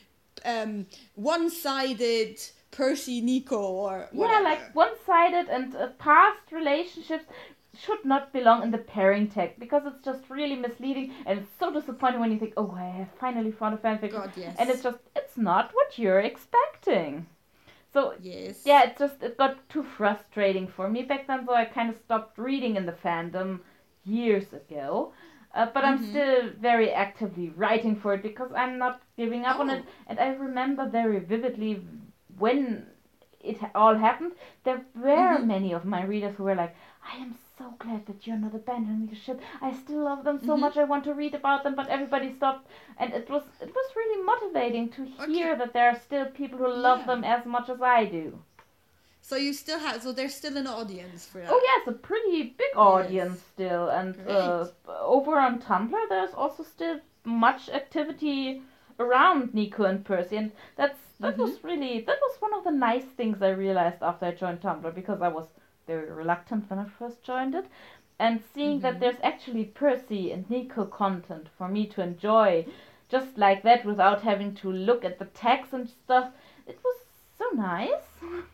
um, one-sided Percy Nico or Yeah, whatever. like one-sided and uh, past relationships should not belong in the pairing tag because it's just really misleading and it's so disappointing when you think, oh, I have finally found a fanfic. God, yes. And it's just, it's not what you're expecting. So, yes. yeah, it just, it got too frustrating for me back then, so I kind of stopped reading in the fandom years ago. Uh, but I'm Mhm. still very actively writing for it because I'm not giving up on Oh. it. And I remember very vividly when it ha- all happened, there were Mhm. many of my readers who were like, I am so glad that you're not abandoning the ship. I still love them so Mhm. much. I want to read about them, but everybody stopped. And it was it was really motivating to hear Okay. that there are still people who love Yeah. them as much as I do. So you still have, so there's still an audience for that. Oh yes, a pretty big audience still, and uh, Great. over on Tumblr there's also still much activity around Nico and Percy, and that's that Mhm. was really that was one of the nice things I realized after I joined Tumblr, because I was very reluctant when I first joined it, and seeing that Mhm. there's actually Percy and Nico content for me to enjoy, just like that, without having to look at the tags and stuff, it was so nice.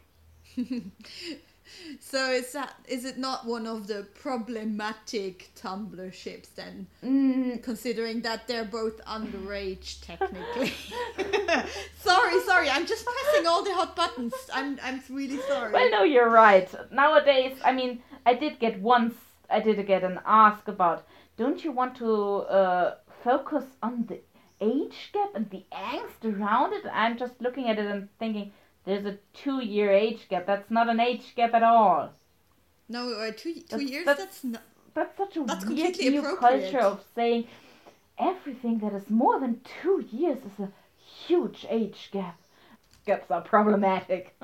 So is that, is it not one of the problematic Tumblr ships then? Mm, Considering that they're both underage technically. sorry, sorry, I'm just pressing all the hot buttons. I'm I'm really sorry. Well, no, you're right. Nowadays, I mean, I did get once, I did get an ask about, don't you want to uh, focus on the age gap and the angst around it? I'm just looking at it and thinking, there's a two-year age gap. That's not an age gap at all. No, uh, two two That's- years. that's- That's, not. That's such a That's weird completely new appropriate. culture of saying everything that is more than two years is a huge age gap. Gaps are problematic.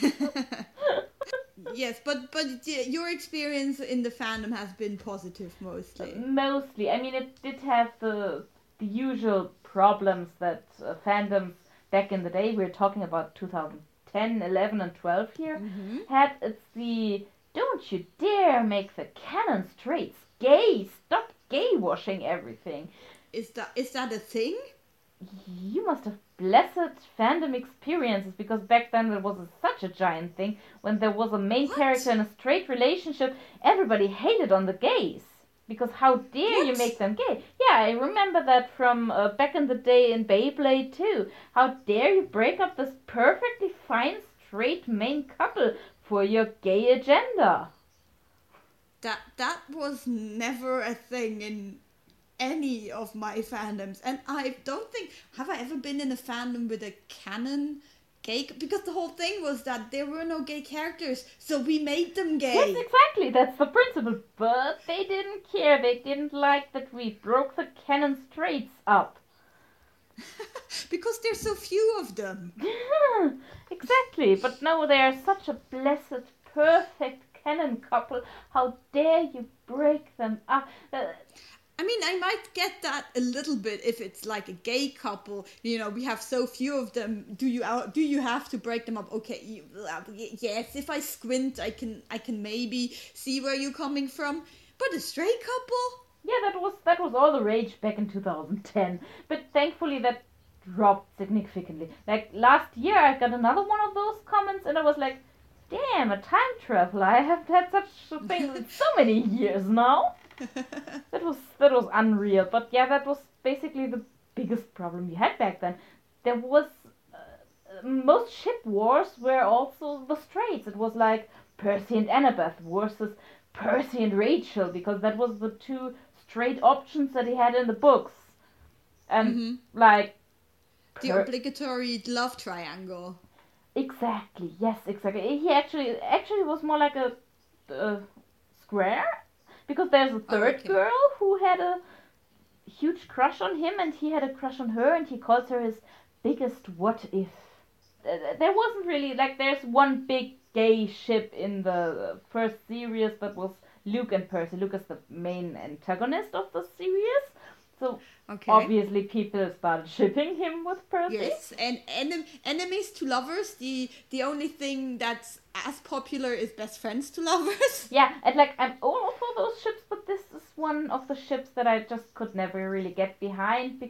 Yes, but but y- your experience in the fandom has been positive mostly. Mostly. I mean, it did have the the usual problems that uh, fandoms back in the day, we're talking about two thousand ten, eleven, and twelve here, Mm-hmm. had. It's the, don't you dare make the canon traits gay. Stop gay washing everything. Is that is that a thing? You must have blessed fandom experiences, because back then it was a, such a giant thing. When there was a main What? character in a straight relationship, everybody hated on the gays. Because how dare you What? make them gay? Yeah, I remember that from uh, back in the day in Beyblade too. How dare you break up this perfectly fine straight main couple for your gay agenda? That that was never a thing in any of my fandoms, and I don't think, have I ever been in a fandom with a canon gay, because the whole thing was that there were no gay characters, so we made them gay. Yes, exactly. That's the principle. But they didn't care. They didn't like that we broke the canon straights up. Because there's so few of them. Exactly. But no, they are such a blessed, perfect canon couple. How dare you break them up? Uh, I mean, I might get that a little bit if it's like a gay couple. You know, we have so few of them. Do you out? Do you have to break them up? Okay, you, uh, y- yes. If I squint, I can I can maybe see where you're coming from. But a straight couple? yeah, that was that was all the rage back in two thousand ten. But thankfully that dropped significantly. Like last year, I got another one of those comments, and I was like, "Damn, a time traveler! I haven't had such a thing in so many years now." That was that was unreal. But yeah, that was basically the biggest problem we had back then. There was uh, most ship wars were also the straights. It was like Percy and Annabeth versus Percy and Rachel, because that was the two straight options that he had in the books. And Mhm. like The Per- obligatory love triangle. exactly, yes, exactly. He actually actually was more like a, a square, because there's a third okay. girl who had a huge crush on him, and he had a crush on her, and he calls her his biggest what if. Uh, There wasn't really, like, there's one big gay ship in the first series that was Luke and Percy. Luke is the main antagonist of the series, so Okay. obviously people started shipping him with Percy. Yes, and enem- enemies to lovers. The the only thing that's as popular is best friends to lovers. Yeah, and like I'm all for those ships, but this is one of the ships that I just could never really get behind, because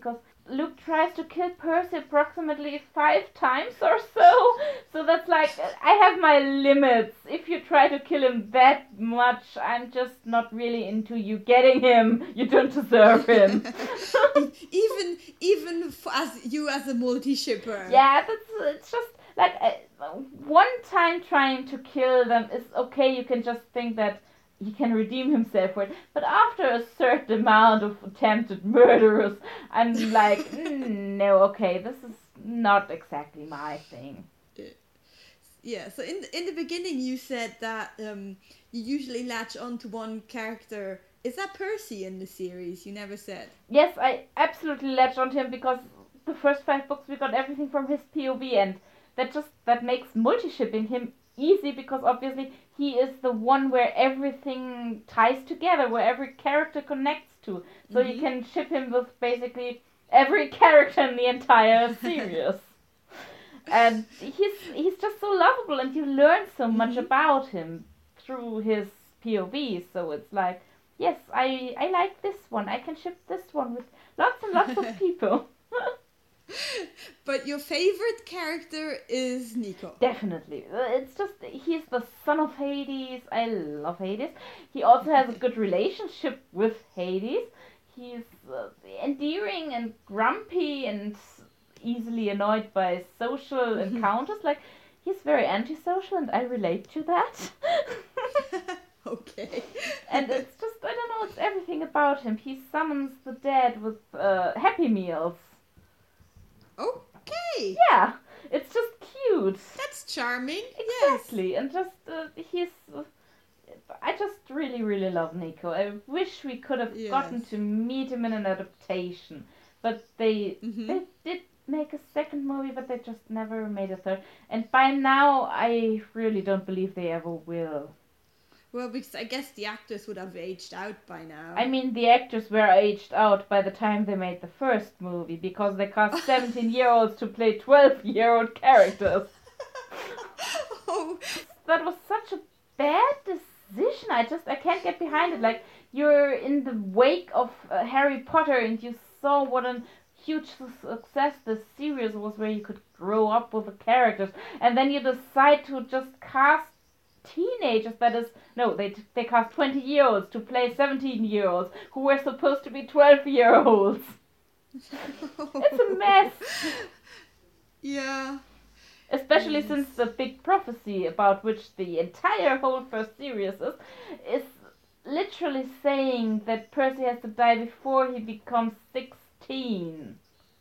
Luke tries to kill Percy approximately five times or so. So that's like, I have my limits. If you try to kill him that much, I'm just not really into you getting him. You don't deserve him. even even f- as you as a multi-shipper. Yeah, that's it's just like uh, one time trying to kill them is okay. You can just think that he can redeem himself for it. But after a certain amount of attempted murderers, I'm like, mm, no, okay, this is not exactly my thing. Yeah, so in the, in the beginning you said that um, you usually latch on to one character. Is that Percy in the series? You never said. Yes, I absolutely latched on to him because the first five books we got everything from his P O V, and that just that makes multi-shipping him easy because obviously he is the one where everything ties together, where every character connects to. So mm-hmm. you can ship him with basically every character in the entire series. And he's he's just so lovable, and you learn so much mm-hmm. about him through his P O V. So it's like, yes, I, I like this one. I can ship this one with lots and lots of people. But your favorite character is Nico. Definitely. It's just, he's the son of Hades. I love Hades. He also has a good relationship with Hades. He's uh, endearing and grumpy and easily annoyed by social encounters. Like, he's very antisocial, and I relate to that. Okay. And it's just, I don't know, it's everything about him. He summons the dead with uh, Happy Meals. Okay. Yeah, it's just cute. That's charming. Exactly. Yes. And just, uh, he's, uh, I just really, really love Nico. I wish we could have yes. gotten to meet him in an adaptation. But they, mm-hmm. they did make a second movie, but they just never made a third. And by now, I really don't believe they ever will. Well, because I guess the actors would have aged out by now. I mean, the actors were aged out by the time they made the first movie, because they cast seventeen-year-olds to play twelve-year-old characters. Oh. That was such a bad decision. I just, I can't get behind it. Like, you're in the wake of uh, Harry Potter, and you saw what a huge success this series was, where you could grow up with the characters, and then you decide to just cast teenagers, that is, no, they they cast twenty-year-olds to play seventeen-year-olds who were supposed to be twelve-year-olds. It's a mess. Yeah. Especially yes. since the big prophecy about which the entire whole first series is, is literally saying that Percy has to die before he becomes sixteen.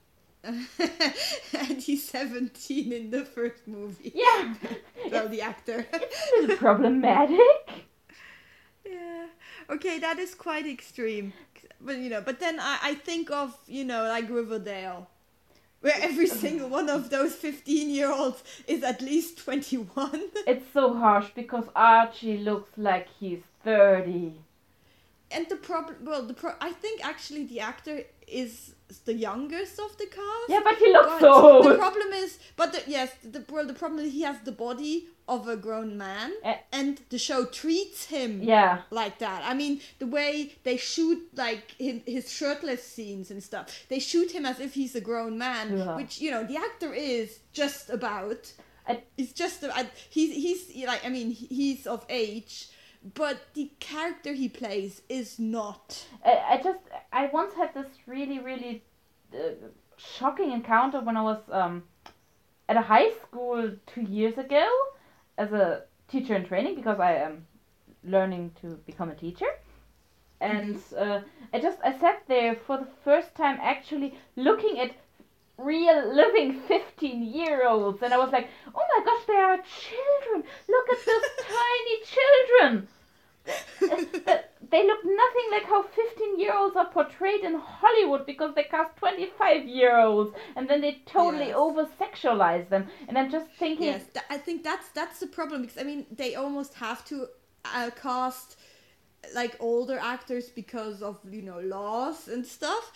And he's seventeen in the first movie. Yeah. Well, the actor. It's a little problematic. Yeah. Okay, that is quite extreme. But, you know, but then I, I think of, you know, like Riverdale, where every single one of those fifteen-year-olds is at least twenty-one. It's so harsh because Archie looks like he's thirty. And the problem, well, the pro- I think actually the actor is the youngest of the cast. Yeah, but he looks but so old. The problem is, but the, yes, the well, the problem is he has the body of a grown man, uh, and the show treats him yeah. like that. I mean, the way they shoot like his, his shirtless scenes and stuff, they shoot him as if he's a grown man, yeah. which, you know, the actor is just about. I, he's just I, he's he's like I mean he's of age. But the character he plays is not. I, I just, I once had this really, really uh, shocking encounter when I was um, at a high school two years ago as a teacher in training, because I am learning to become a teacher. And uh, I just, I sat there for the first time actually looking at real living fifteen-year-olds. And I was like, oh my gosh, they are children. Look at those tiny children. They look nothing like how fifteen-year-olds are portrayed in Hollywood, because they cast twenty-five-year-olds and then they totally yes. over-sexualize them. And I'm just thinking... Yes, th- I think that's that's the problem, because, I mean, they almost have to uh, cast, like, older actors because of, you know, laws and stuff.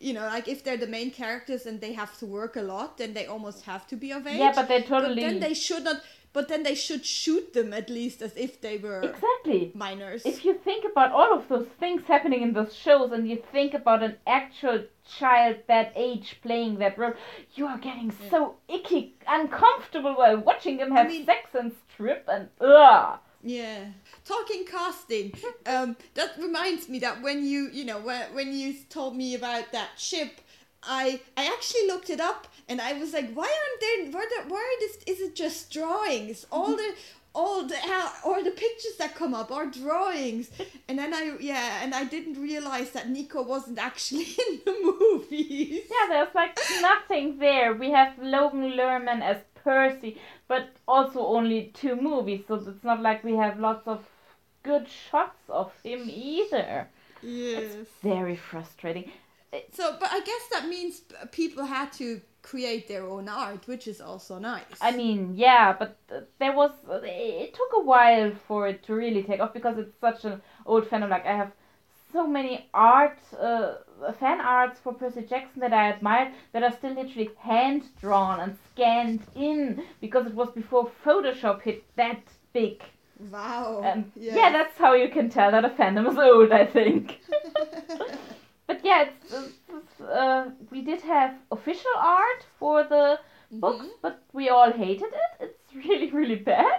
you know, like if they're the main characters and they have to work a lot, then they almost have to be of age. Yeah, but they totally. But then they should not. But then they should shoot them at least as if they were exactly minors. If you think about all of those things happening in those shows, and you think about an actual child that age playing that role, you are getting yeah. so icky, uncomfortable while watching them have I mean, sex and strip and ugh. Yeah. Talking casting, um, that reminds me that when you, you know, when, when you told me about that ship, I I actually looked it up and I was like, why aren't there, why, the, why are this, is it just drawings? All the, all the, all the pictures that come up are drawings. And then I, yeah, and I didn't realize that Nico wasn't actually in the movies. Yeah, there's like nothing there. We have Logan Lerman as Percy, but also only two movies, so it's not like we have lots of good shots of him either. Yes. It's very frustrating. So, but I guess that means people had to create their own art, which is also nice. I mean, yeah, but there was, it took a while for it to really take off because it's such an old fandom. Like, I have so many art, uh, fan arts for Percy Jackson that I admire that are still literally hand-drawn and scanned in because it was before Photoshop hit that big. Wow. Um, yes. Yeah, that's how you can tell that a fandom is old, I think. But yeah, it's, it's, uh, we did have official art for the mm-hmm. books, but we all hated it. It's really, really bad.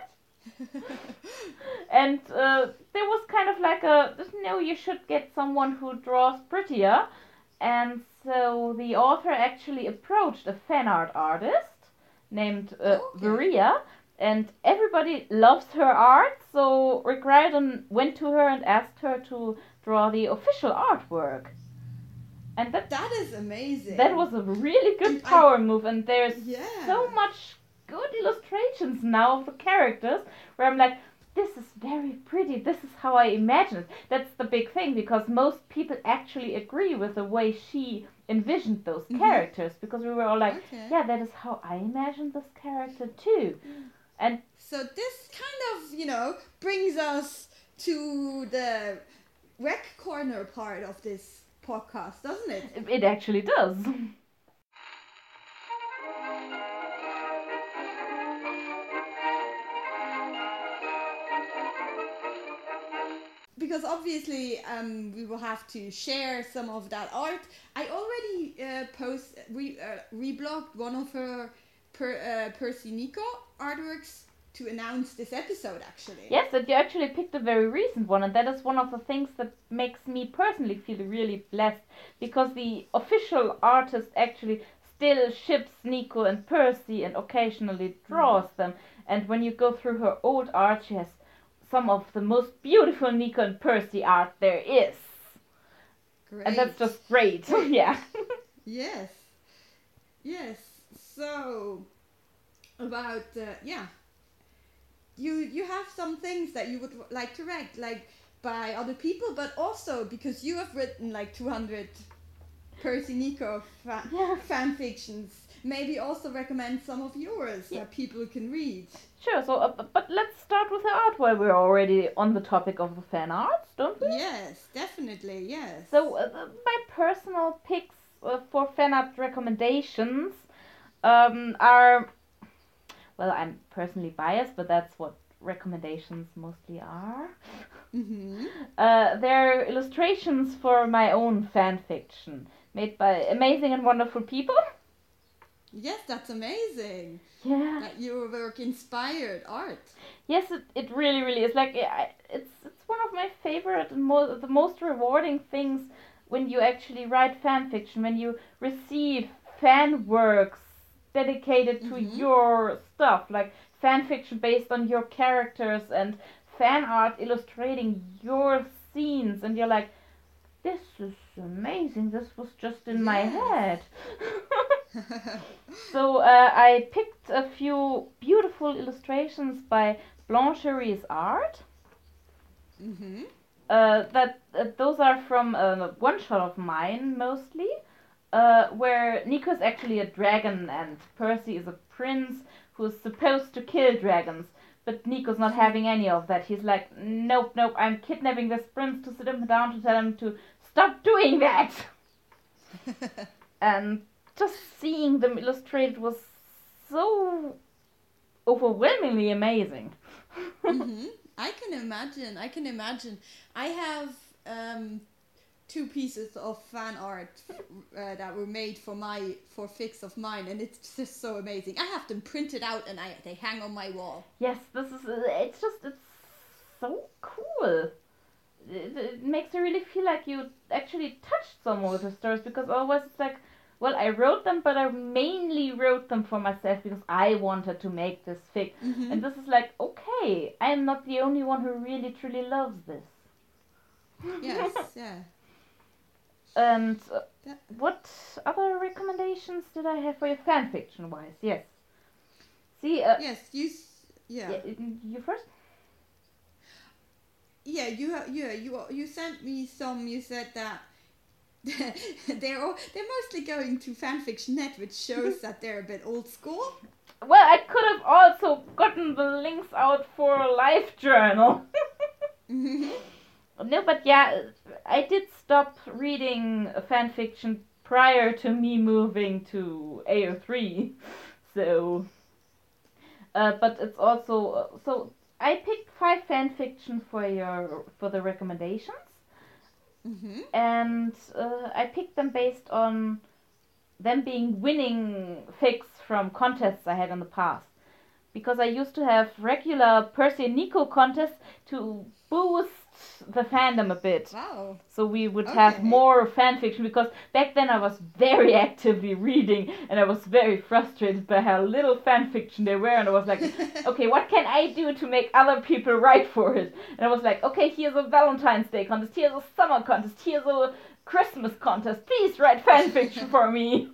And uh, there was kind of like a, no, you should get someone who draws prettier. And so the author actually approached a fan art artist named uh, okay. Varia. And everybody loves her art, so Rick Riordan went to her and asked her to draw the official artwork. And that that is amazing. That was a really good and power I, move, and there's yeah. so much good illustrations now of the characters where I'm like, this is very pretty, this is how I imagine it. That's the big thing, because most people actually agree with the way she envisioned those mm-hmm. characters, because we were all like, okay. yeah, that is how I imagined this character too. Mm. And so this kind of, you know, brings us to the rec corner part of this podcast, doesn't it? It actually does. Because obviously um, we will have to share some of that art. I already uh, post re, uh, reblogged one of her per, uh, Percy Nico artworks to announce this episode, actually. Yes, and you actually picked a very recent one, and that is one of the things that makes me personally feel really blessed, because the official artist actually still ships Nico and Percy and occasionally draws mm. them. And when you go through her old art, she has some of the most beautiful Nico and Percy art there is. Great. And that's just great. Yeah. Yes. Yes. So, about, uh, yeah. You you have some things that you would like to read, like by other people, but also because you have written like two hundred Percy Nico fa- yeah. fan fictions. Maybe also recommend some of yours yeah. that people can read. Sure, so uh, but let's start with the art while we're already on the topic of the fan arts, don't we? Yes, definitely, yes. So uh, my personal picks uh, for fan art recommendations um, are... Well, I'm personally biased, but that's what recommendations mostly are. Mm-hmm. Uh, they're illustrations for my own fan fiction, made by amazing and wonderful people. Yes, that's amazing. Yeah. That your work inspired art. Yes, it, it really, really is. Like, it's it's one of my favorite and mo- the most rewarding things when you actually write fan fiction, when you receive fan works dedicated to mm-hmm. your stuff, like fan fiction based on your characters and fan art illustrating your scenes, and you're like, this is amazing, this was just in yes. my head. So uh, I picked a few beautiful illustrations by Blancherie's art. Mm-hmm. Uh, that uh, those are from a one shot of mine mostly. Uh, where Nico is actually a dragon and Percy is a prince who's supposed to kill dragons, but Nico's not having any of that. He's like, nope, nope, I'm kidnapping this prince to sit him down to tell him to stop doing that. And just seeing them illustrated was so overwhelmingly amazing. Mm-hmm. I can imagine. I can imagine. I have um, two pieces of fan art uh, that were made for my for fics of mine, and it's just so amazing. I have them printed out, and I they hang on my wall. Yes, this is. Uh, it's just. It's so cool. It, it makes you really feel like you actually touched some of the stories, because otherwise it's like, well, I wrote them, but I mainly wrote them for myself because I wanted to make this fic. Mm-hmm. And this is like, okay, I am not the only one who really truly loves this. Yes, yeah. And uh, That- what other recommendations did I have for you fanfiction wise? Yes. See, uh, Yes, you. s- Yeah. yeah, you first? Yeah, you ha- yeah you you sent me some. You said that they're all, they're mostly going to fanfiction net, which shows that they're a bit old school. Well, I could have also gotten the links out for a live journal. No, but yeah, I did stop reading fanfiction prior to me moving to A O three. So, uh, but it's also uh, so I picked five fanfiction for your for the recommendations. Mm-hmm. And uh, I picked them based on them being winning fics from contests I had in the past. Because I used to have regular Percy and Nico contests to boost the fandom a bit. Wow. So we would Okay. have more fanfiction, because back then I was very actively reading and I was very frustrated by how little fanfiction there were, and I was like, okay, what can I do to make other people write for it? And I was like, okay, here's a Valentine's Day contest, here's a summer contest, here's a Christmas contest, please write fanfiction for me.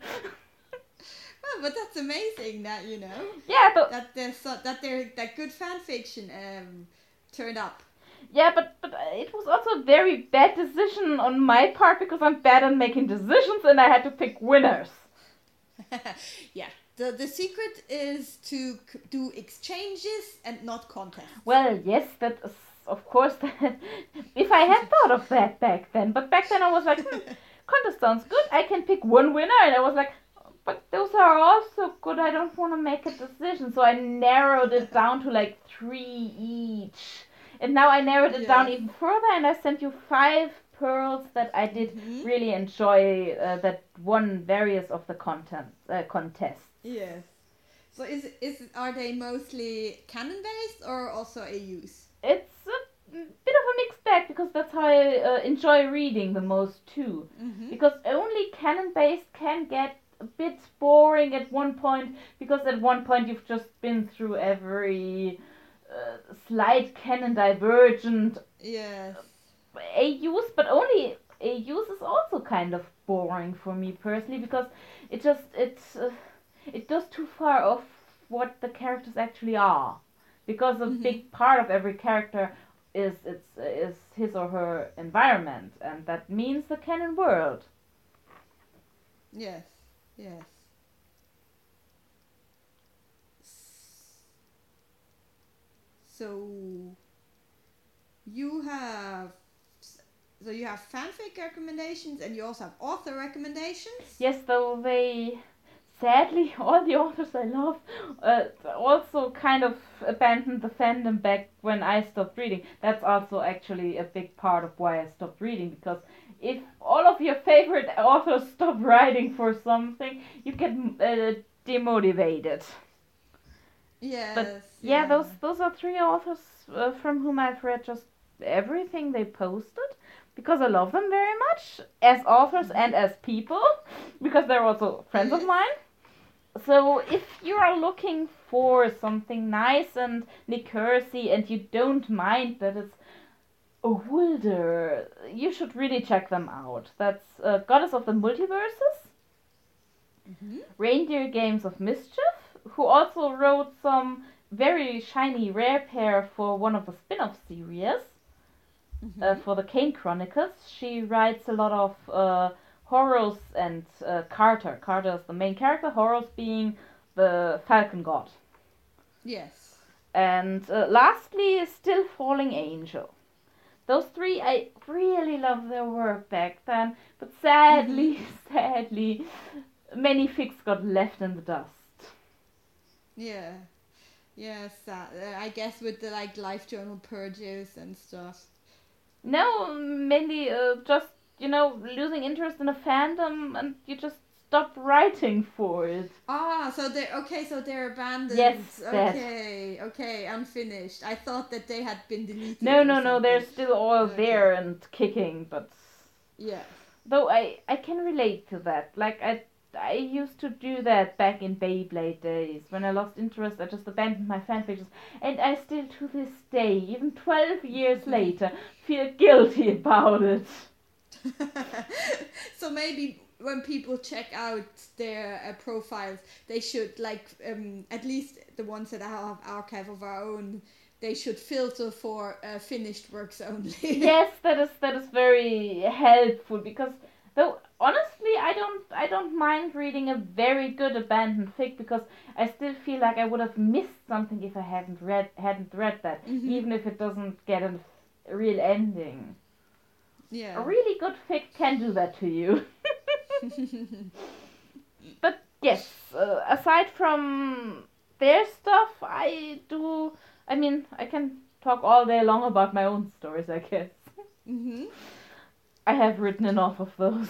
Well, but that's amazing that you know Yeah, but that there's so, that there that good fan fiction um turned up. yeah, but but it was also a very bad decision on my part, because I'm bad at making decisions and I had to pick winners. Yeah. The the secret is to c- do exchanges and not contests. Well, yes, that is, of course, that if I had thought of that back then, but back then I was like, hmm, contest sounds good, I can pick one winner, and I was like, but those are also good, I don't want to make a decision, so I narrowed it down to like three each. And now I narrowed it down Yes. even further, and I sent you five pearls that I did Mhm. really enjoy, uh, that won various of the content uh, contests. Yes. So is is are they mostly canon based or also A Us? It's a bit of a mixed bag, because that's how I uh, enjoy reading the most too. Mm-hmm. Because only canon based can get a bit boring at one point, because at one point you've just been through every uh, slight canon divergent Yes. A Us, but only A Us is also kind of boring for me personally, because it just it's uh, it goes too far off what the characters actually are, because a Mhm. big part of every character is it's is his or her environment, and that means the canon world. Yes. Yes. So you have so you have fanfic recommendations and you also have author recommendations. Yes, though they, sadly, all the authors I love uh, also kind of abandoned the fandom back when I stopped reading. That's also actually a big part of why I stopped reading, because if all of your favorite authors stop writing for something, you get uh, demotivated. Yes. But yeah, those those are three authors uh, from whom I've read just everything they posted, because I love them very much as authors and as people, because they're also friends of mine. So if you are looking for something nice and liqueursy and you don't mind that it's older, you should really check them out. That's uh, Goddess of the Multiverses, Mm-hmm. Reindeer Games of Mischief, who also wrote some very shiny rare pair for one of the spin-off series. Mm-hmm. Uh, for the Kane Chronicles, she writes a lot of uh, Horus and uh, Carter. Carter is the main character, Horus being the Falcon God. Yes. And uh, lastly, Still Falling Angel. those three, I really love their work back then, but sadly, Mm-hmm. sadly, many fics got left in the dust. Yeah. Yes, uh, I guess with the like life journal purges and stuff. No, mainly uh, just, you know, losing interest in a fandom and you just stop writing for it. Ah, so they okay, so they're abandoned. Yes, that. Okay, okay, unfinished. I thought that they had been deleted. No, or no, no, they're something. still all Okay. there and kicking, but Yeah. though I I can relate to that. Like I I used to do that back in Beyblade days. When I lost interest, I just abandoned my fanfictions, and I still to this day, even twelve years later, feel guilty about it. So maybe when people check out their uh, profiles, they should like um, at least the ones that have archive of our own. They should filter for uh, finished works only. Yes, that is that is very helpful because though honestly I don't I don't mind reading a very good abandoned fic because I still feel like I would have missed something if I hadn't read hadn't read that, Mhm. even if it doesn't get a real ending. Yeah. A really good fic can do that to you. But yes, uh, aside from their stuff, I do. I mean, I can talk all day long about my own stories, I guess. Mhm. I have written enough of those.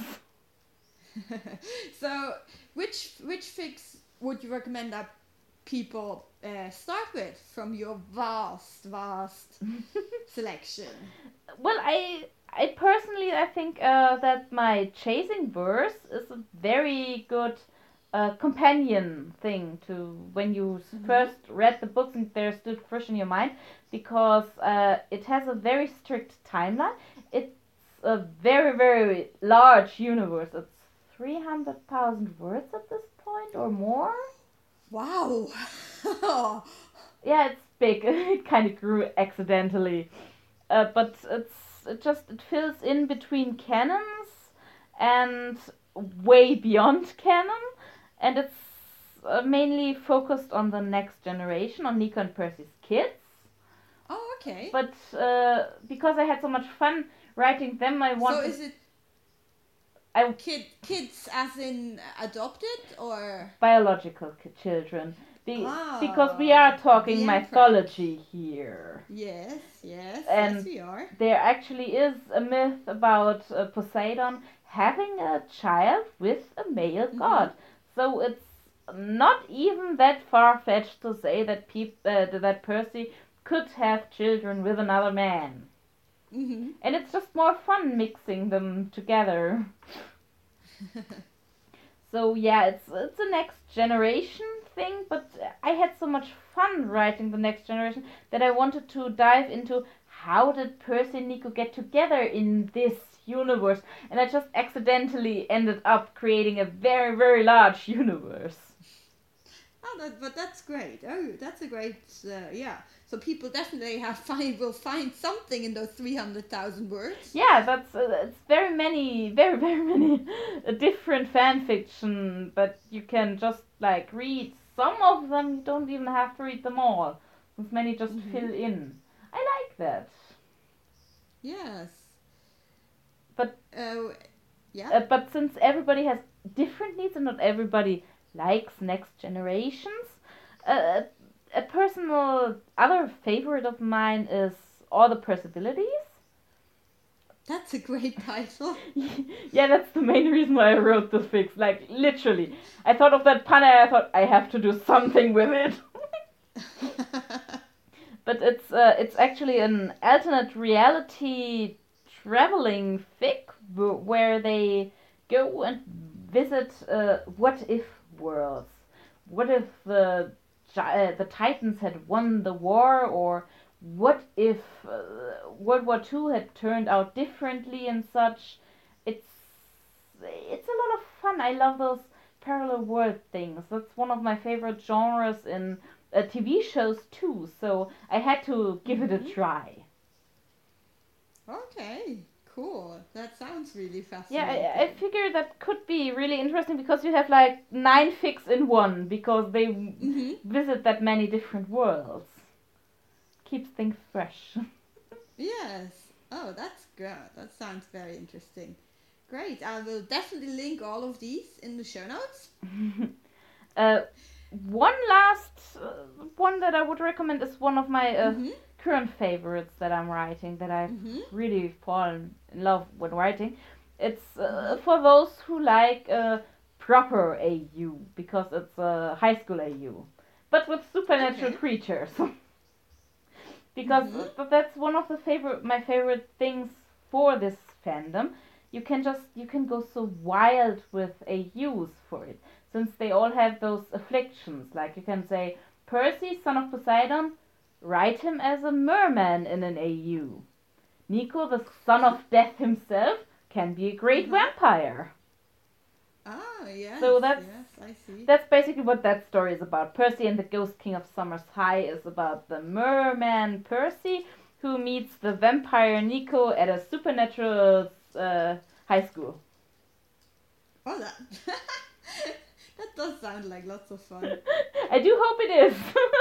So, which which fics would you recommend that people uh, start with from your vast, vast selection? Well, I I personally I think uh, that my Chasing Verse is a very good uh, companion thing to when you s Mhm. first read the books and they're still fresh in your mind because uh, it has a very strict timeline. It's a very very large universe. It's three hundred thousand words at this point or more. Wow. Yeah, it's big. It kind of grew accidentally. Uh, but it's it just it fills in between canons and way beyond canon, and it's uh, mainly focused on the next generation, on Nico and Percy's kids. Oh, okay. But uh, because I had so much fun writing them, I So wanted is it I kid kids as in adopted or biological ki- children. Be, ah because we are talking the mythology here. Yes, yes, And yes we are. there actually is a myth about uh, Poseidon having a child with a male Mhm. god. So it's not even that far-fetched to say that peop- uh, that Percy could have children with another man. Mhm. And it's just more fun mixing them together. So yeah, it's it's a next generation thing, but I had so much fun writing the next generation that I wanted to dive into how did Percy and Nico get together in this universe, and I just accidentally ended up creating a very very large universe. Oh, that, but that's great. Oh, that's a great uh, yeah. So people definitely have find will find something in those three hundred thousand words. Yeah, that's uh, it's very many, very very many uh, different fan fiction, but you can just like read some of them. You don't even have to read them all, since many just Mhm. fill in. I like that. Yes. But uh, yeah. uh, but since everybody has different needs and not everybody likes next generations, uh, a personal other favorite of mine is All the Possibilities. That's a great title. Yeah, that's the main reason why I wrote the fics. Like, literally. I thought of that pun and I thought, I have to do something with it. But it's uh, it's actually an alternate reality traveling fic w- where they go and visit uh, what if worlds. What if the gi- uh, the Titans had won the war, or what if uh, World War Two had turned out differently and such. It's it's a lot of fun. I love those parallel world things. That's one of my favorite genres in uh, T V shows too. So I had to give it a Mhm. try. Okay, cool. That sounds really Yeah, fascinating. I, I figure that could be really interesting because you have like nine fics in one because they Mhm. visit that many different worlds. Keeps things fresh. Yes. Oh, that's good. That sounds very interesting. Great. I will definitely link all of these in the show notes. uh, one last uh, one that I would recommend is one of my uh, Mm-hmm. current favorites that I'm writing, that I've Mm-hmm. really fallen in love with writing. It's uh, for those who like a proper A U, because it's a high school A U, but with supernatural Okay. creatures. Because Mhm. uh, that's one of the favorite my favorite things for this fandom. You can just you can go so wild with A Us for it, since they all have those afflictions. Like you can say, Percy, son of Poseidon, write him as a merman in an A U. Nico, the son of death himself, can be a great Uh-huh. vampire. Ah, yes. So that's yes, I see. that's basically what that story is about. Percy and the Ghost King of Summer's High is about the merman Percy, who meets the vampire Nico at a supernatural uh, high school. Oh, that that does sound like lots of fun. I do hope it is.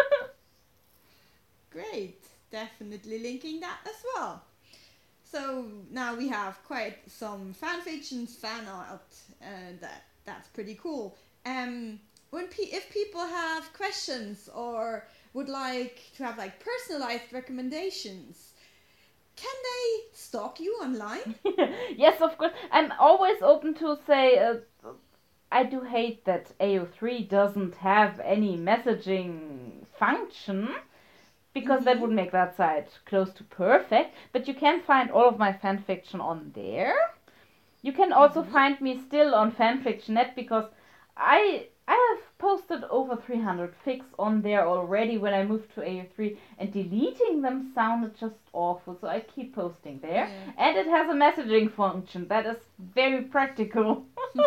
Great. Definitely linking that as well. So now we have quite some fan fictions, fan art, and that that's pretty cool. Um, when pe- if people have questions or would like to have like personalized recommendations, can they stalk you online? Yes, of course. I'm always open to say. Uh, I do hate that A O three doesn't have any messaging function, because that Mhm. would make that site close to perfect. But you can find all of my fanfiction on there. You can also Mhm. find me still on fanfiction dot net, because I I have posted over three hundred fics on there already when I moved to A O three, and deleting them sounded just awful, so I keep posting there. Yeah. And it has a messaging function that is very practical.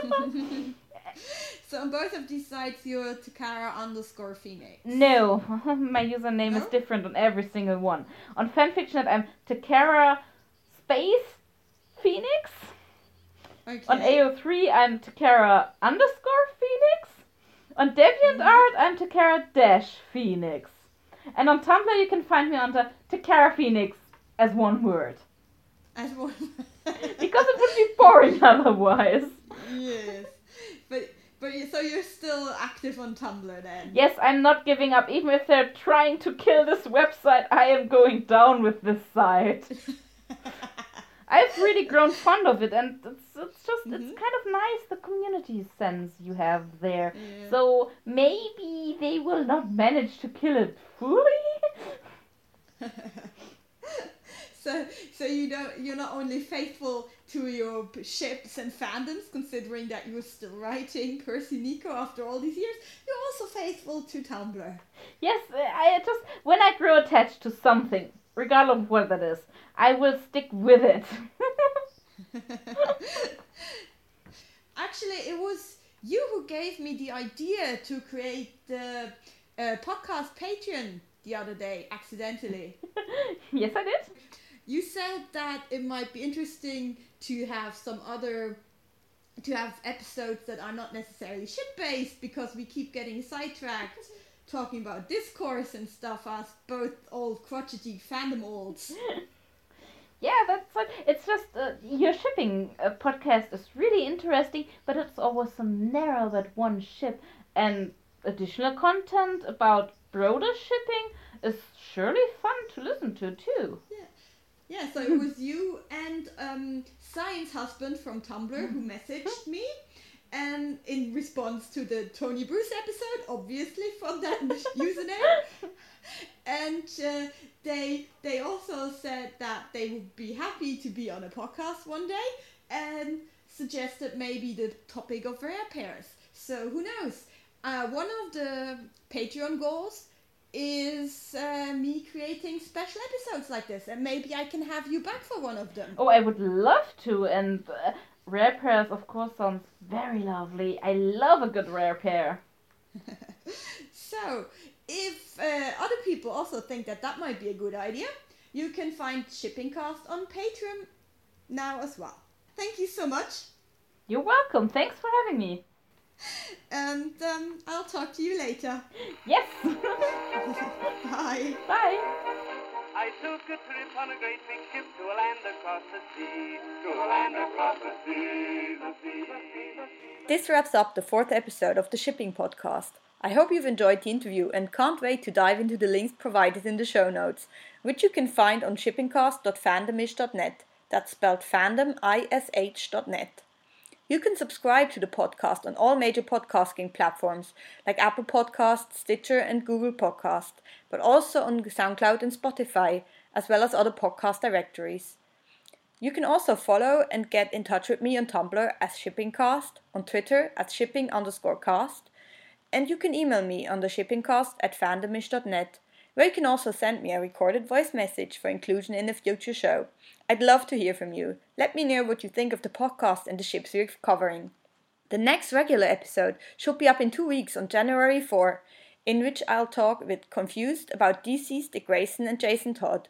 So on both of these sites, you're Takara underscore Phoenix. No, my username No? is different on every single one. On fanfiction dot net I'm Takara space Phoenix. Okay. On A O three I'm Takara underscore Phoenix. On DeviantArt I'm Takara dash Phoenix. And on Tumblr you can find me under Takara Phoenix as one word. As one. Because it would be boring otherwise. Yes, but but you, so you're still active on Tumblr then? Yes, I'm not giving up. Even if they're trying to kill this website, I am going down with this site. I've really grown fond of it, and it's it's just Mhm. it's kind of nice, the community sense you have there. Yeah. So maybe they will not manage to kill it fully. so so you don't you're not only faithful to your p- ships and fandoms, considering that you're still writing Percy Nico after all these years, you're also faithful to Tumblr. Yes, I just when I grow attached to something, regardless of what that is, I will stick with it. Actually, it was you who gave me the idea to create the uh, podcast Patreon the other day, accidentally. Yes, I did. You said that it might be interesting to have some other, to have episodes that are not necessarily ship-based, because we keep getting sidetracked talking about discourse and stuff as both old crotchety fandom olds. Yeah, that's like, it's just, uh, your shipping uh, podcast is really interesting, but it's always so narrow, that one ship, and additional content about broader shipping is surely fun to listen to too. Yeah, so it was you and um, Science Husband from Tumblr who messaged me, and in response to the Tony Bruce episode, obviously from that username, and uh, they they also said that they would be happy to be on a podcast one day, and suggested maybe the topic of rare pairs. So who knows? Uh, one of the Patreon goals is uh, me creating special episodes like this, and maybe I can have you back for one of them. Oh, I would love to, and uh, rare pairs, of course, sounds very lovely. I love a good rare pair. So, if uh, other people also think that that might be a good idea, you can find Shippingcast on Patreon now as well. Thank you so much, You're welcome. Thanks for having me. and um, I'll talk to you later. Yes. Bye. Bye. I took a trip on a great big ship to a land across the sea, to a land across the sea, the sea, the sea, the sea. This wraps up the fourth episode of the Shipping Podcast. I hope you've enjoyed the interview and can't wait to dive into the links provided in the show notes, which you can find on shippingcast dot fandomish dot net. That's spelled fandom, I S H dot net. You can subscribe to the podcast on all major podcasting platforms like Apple Podcasts, Stitcher and Google Podcasts, but also on SoundCloud and Spotify, as well as other podcast directories. You can also follow and get in touch with me on Tumblr as ShippingCast, on Twitter at shipping underscore cast, and you can email me on the shippingcast at fandomish dot net, where you can also send me a recorded voice message for inclusion in a future show. I'd love to hear from you. Let me know what you think of the podcast and the ships we're covering. The next regular episode should be up in two weeks on January fourth, in which I'll talk with Confused about D C's Dick Grayson and Jason Todd.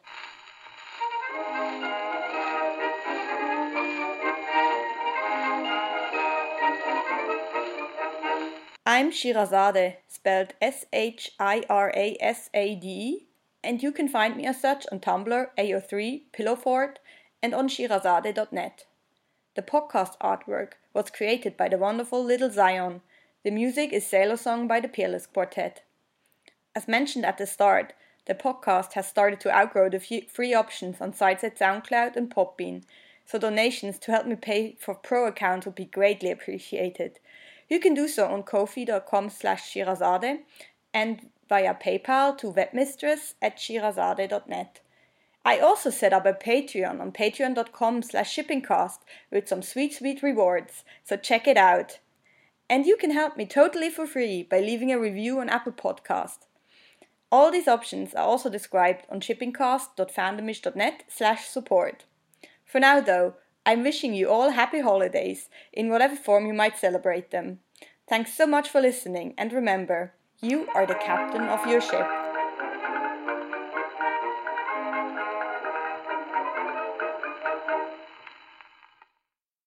I'm Shirazade, spelled S H I R A S A D E, and you can find me as such on Tumblr, A O three, Pillowfort, and on shirazade dot net. The podcast artwork was created by the wonderful Little Zion. The music is Sailor Song by the Peerless Quartet. As mentioned at the start, the podcast has started to outgrow the free options on sites like SoundCloud and Podbean, so donations to help me pay for pro accounts would be greatly appreciated. You can do so on ko-fi dot com slash shirazade and via PayPal to webmistress at shirazade dot net. I also set up a Patreon on patreon dot com slash shippingcast with some sweet, sweet rewards, so check it out. And you can help me totally for free by leaving a review on Apple Podcast. All these options are also described on shippingcast dot fandomish dot net slash support. For now though, I'm wishing you all happy holidays, in whatever form you might celebrate them. Thanks so much for listening, and remember, you are the captain of your ship.